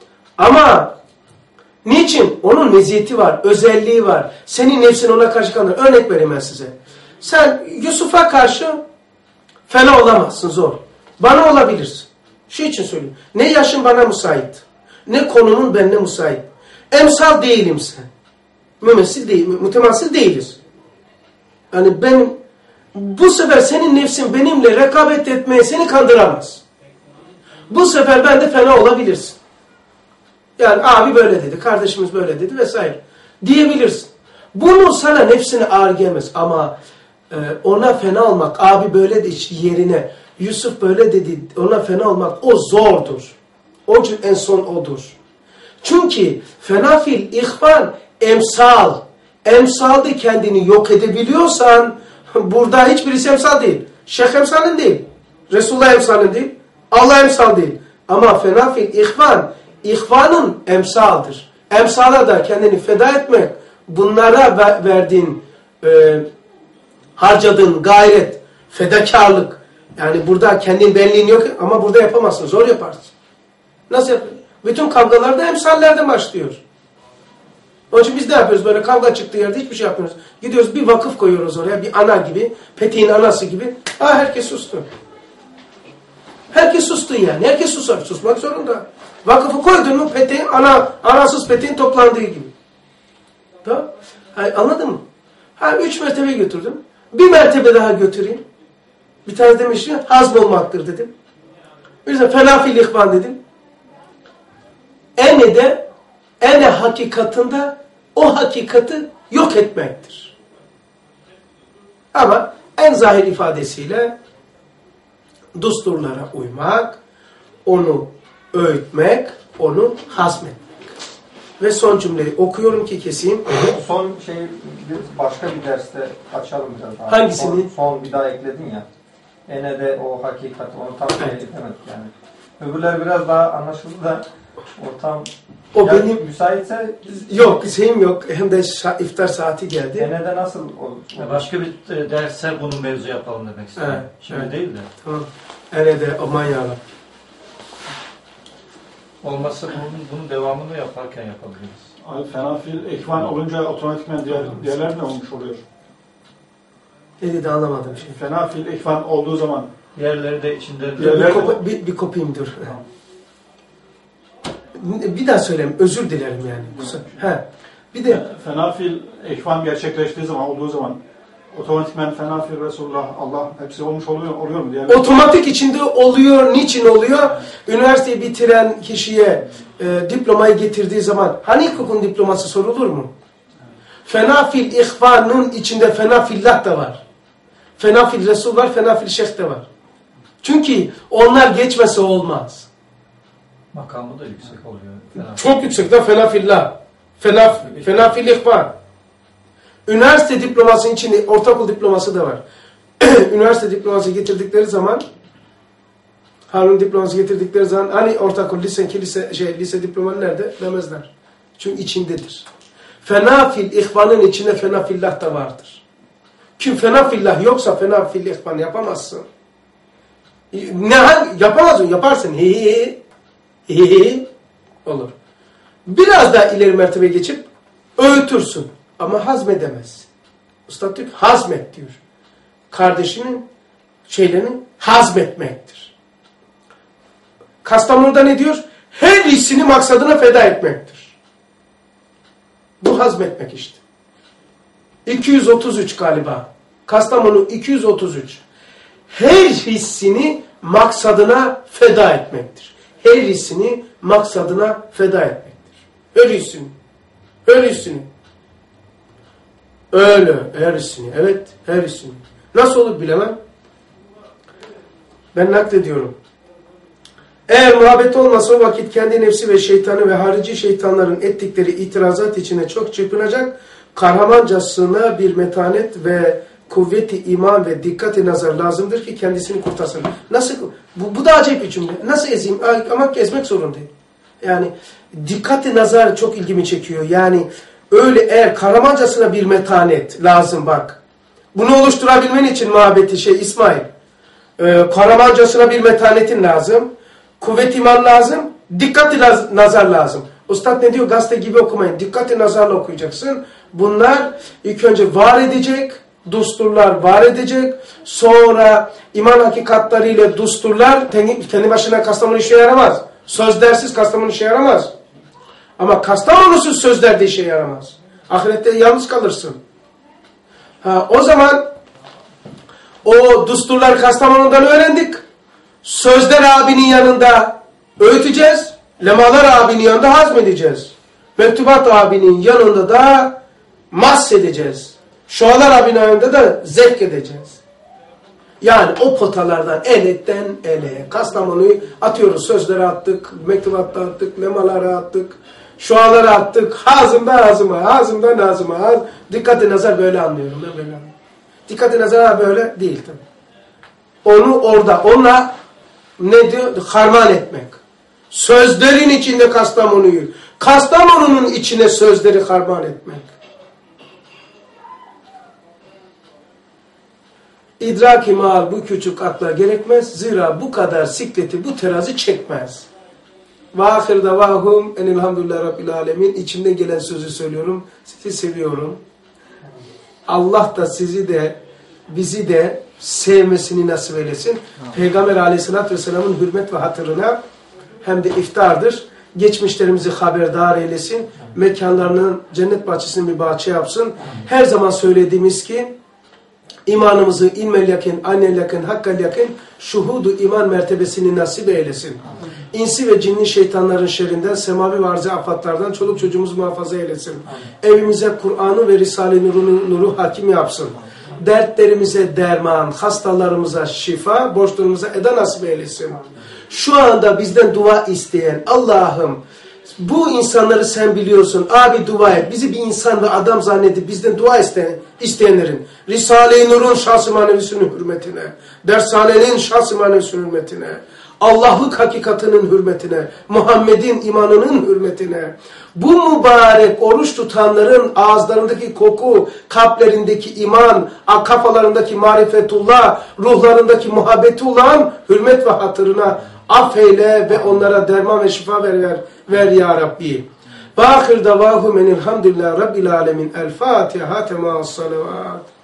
Ama niçin? Onun meziyeti var, özelliği var. Senin nefsin ona karşı kalır. Örnek vereyim ben size. Sen Yusuf'a karşı fena olamazsın, zor. Bana olabilirsin. Şu için söylüyorum. Ne yaşın bana müsait, ne konunun benimle müsait. Emsal değilim sen. Mümessil değil, mütemassil değiliz. Yani ben bu sefer senin nefsin benimle rekabet etmeye seni kandıramaz. Bu sefer ben de fena olabilirsin. Yani abi böyle dedi, kardeşimiz böyle dedi vesaire diyebilirsin. Bunu sana nefsine ağır gelmez ama e, ona fena olmak, abi böyle de yerine Yusuf böyle dedi, ona fena olmak o zordur. Onun için en son odur. Çünkü fena fil ihvan emsal. Emsalde kendini yok edebiliyorsan burada hiçbirisi emsal değil. Şeyh emsalin değil. Resulullah emsalin değil. Allah emsal değil. Ama fena fil ihvan, ihvanın emsaldır. Emsala da kendini feda etmek, bunlara verdiğin, e, harcadığın gayret, fedakarlık. Yani burada kendin benliğin yok ama burada yapamazsın. Zor yaparsın. Nasıl yapıyorsun? Bütün kavgalarda emsallerden başlıyor. Onun için biz ne yapıyoruz? Böyle kavga çıktığı yerde hiçbir şey yapmıyoruz. Gidiyoruz bir vakıf koyuyoruz oraya. Bir ana gibi. Peteğin anası gibi. Ha herkes sustu. Herkes sustu yani. Herkes susar. Susmak zorunda. Vakıfı koydun mu peteğin, ana, anasız peteğin toplandığı gibi. Tamam. Hayır, anladın mı? Ha üç mertebe götürdüm. Bir mertebe daha götüreyim. Bir tane demiş ya hazm olmaktır dedim. Bir de fenafil ihvan dedim. Ene de ene hakikatında o hakikati yok etmektir. Ama en zahir ifadesiyle düsturlara uymak, onu öğütmek, onu hazmetmek. Ve son cümleyi okuyorum ki keseyim.
Son şeyi başka bir derste açalım biraz daha.
Hangisini?
Son, son bir daha ekledin ya. Ene de o hakikat, onu tam şey edemedik yani. Öbürler biraz daha anlaşıldı da o tam
O
ya
benim
müsaitse
yok şeyim yok. Hem de iftar saati geldi.
Genelde nasıl olur?
Başka bir derse bunu mevzu yapalım demek istedim.
Evet,
Şimdi
evet.
değil de.
Tamam. Hele de aman yarabbim.
Olmazsa bunun, bunun devamını yaparken yapabiliriz.
Abi fena fiil ekvan olunca otomatikman diğer, diğerler ne olmuş oluyor?
Ne dedi anlamadım bir şey.
Fena fiil ekvan olduğu zaman
Diğerleri de içinde...
Bir,
Diğerleri-
bir, kopa, bir, bir kopayım dur. Bir daha söyleyeyim. Özür dilerim yani. He. Bir de
fena fiil ekvan gerçekleştiği zaman olduğu zaman otomatikman fena fiil Resulullah Allah hepsi olmuş oluyor oluyor mu? Diğer
otomatik içinde oluyor. Niçin oluyor? Üniversiteyi bitiren kişiye e, diplomayı getirdiği zaman hani hukukun diploması sorulur mu? Fena fil ihvanın içinde fena fillah da var. Fena fil Resul var, fena fil şeyh de var. Çünkü onlar geçmese olmaz.
Makamı da yüksek oluyor. Falan.
Çok yüksekten fena fillah. Fena, fena fil ihvan. Üniversite diplomasının içinde ortaokul diploması da var. Üniversite diploması getirdikleri zaman Harun diploması getirdikleri zaman hani ortaokul, lise, lise, şey, lise diplomanı nerede? Demezler. Çünkü içindedir. Fena fil ihvanın içinde fena fillah da vardır. Kim fena fillah yoksa fena fil ihvan yapamazsın. Ne yapamazsın? Yaparsın. He he he he olur. Biraz daha ileri mertebe geçip öğütürsün. Ama hazmedemez. Usta diyor ki hazmet diyor. Kardeşinin şeylerini hazmetmektir. Kastamonu'da ne diyor? Her hissini maksadına feda etmektir. Bu hazmetmek işte. iki yüz otuz üç galiba. Kastamonu iki yüz otuz üç. Her hissini maksadına feda etmektir. Her hissini maksadına feda etmektir. Her hissini. Her hissini. Öyle. Her hissini. Evet. Her hissini. Nasıl olur bilemem. Ben naklediyorum. Eğer muhabbet olmasa o vakit kendi nefsi ve şeytanı ve harici şeytanların ettikleri itirazat içine çok çırpınacak, kahramancasına bir metanet ve kuvveti iman ve dikkati nazar lazımdır ki kendisini kurtarsın. Nasıl? Bu, bu da acayip bir cümle. Nasıl ezeyim? Ama ezmek zorundayım. Yani dikkati nazar çok ilgimi çekiyor. Yani öyle eğer kahramancasına bir metanet lazım bak. Bunu oluşturabilmen için muhabbeti şey İsmail. Ee, kahramancasına bir metanetin lazım. Kuvvet iman lazım. Dikkati nazar lazım. Ustad ne diyor? Gazete gibi okumayın. Dikkati nazarla okuyacaksın. Bunlar ilk önce var edecek. Dusturlar var edecek. Sonra iman hakikatlarıyla dusturlar kendi başına Kastamonu işe yaramaz. Sözlersiz Kastamonu işe yaramaz. Ama Kastamonu'suz sözler de işe yaramaz. Ahirette yalnız kalırsın. Ha, o zaman o dusturlar Kastamonu'dan öğrendik. Sözler abinin yanında öğüteceğiz. Lemalar abinin yanında hazmedeceğiz. Mektubat abinin yanında da mahsedeceğiz. Şualar abinin yanında da zevk edeceğiz. Yani o potalardan eletten ele. Kastamonu'yu atıyoruz. Sözleri attık, mektubatta attık, lemalara attık, şualara attık. Hazımda hazıma, hazımda nazıma. Haz... Dikkat-i nazar böyle anlıyorum. Ben böyle anlıyorum. Dikkat-i nazar böyle değil tabii. Onu orada, ona ne diyor? Harman etmek. Sözlerin içinde Kastamonu'yu, Kastamonu'nun içine sözleri harman etmek. İdrak-i mal bu küçük akla gerekmez. Zira bu kadar sikleti bu terazi çekmez. Ve ahir davahum enelhamdülillah rabbil alemin. İçimden gelen sözü söylüyorum. Sizi seviyorum. Allah da sizi de bizi de sevmesini nasip eylesin. Peygamber aleyhissalatü vesselamın hürmet ve hatırına hem de iftardır. Geçmişlerimizi haberdar eylesin. Mekanlarının cennet bahçesini bir bahçe yapsın. Her zaman söylediğimiz ki İmanımızı ilmel yakın, annel yakın, hakkal yakın, şuhudu iman mertebesini nasip eylesin. İnsi ve cinli şeytanların şerrinden, semavi ve arzi afatlardan çoluk çocuğumuzu muhafaza eylesin. Evimize Kur'an'ı ve Risale-i Nur'u, Nur'u hakim yapsın. Dertlerimize derman, hastalarımıza şifa, borçlarımıza eda nasip eylesin. Şu anda bizden dua isteyen Allah'ım, bu insanları sen biliyorsun. Abi dua et. Bizi bir insan ve adam zannedip bizden dua isteyen, isteyenlerin Risale-i Nur'un şahs-ı manevisinin hürmetine, dershanenin şahs-ı manevisinin hürmetine, Allah'lık hakikatinin hürmetine, Muhammed'in imanının hürmetine, bu mübarek oruç tutanların ağızlarındaki koku, kalplerindeki iman, kafalarındaki marifetullah, ruhlarındaki muhabbeti olan hürmet ve hatırına affeyle ve onlara derman ve şifa ver, ver, ver ya Rabbi. Ve ahir davahum enilhamdülillah Rabbil alemin. El Fatiha. Tema salavat.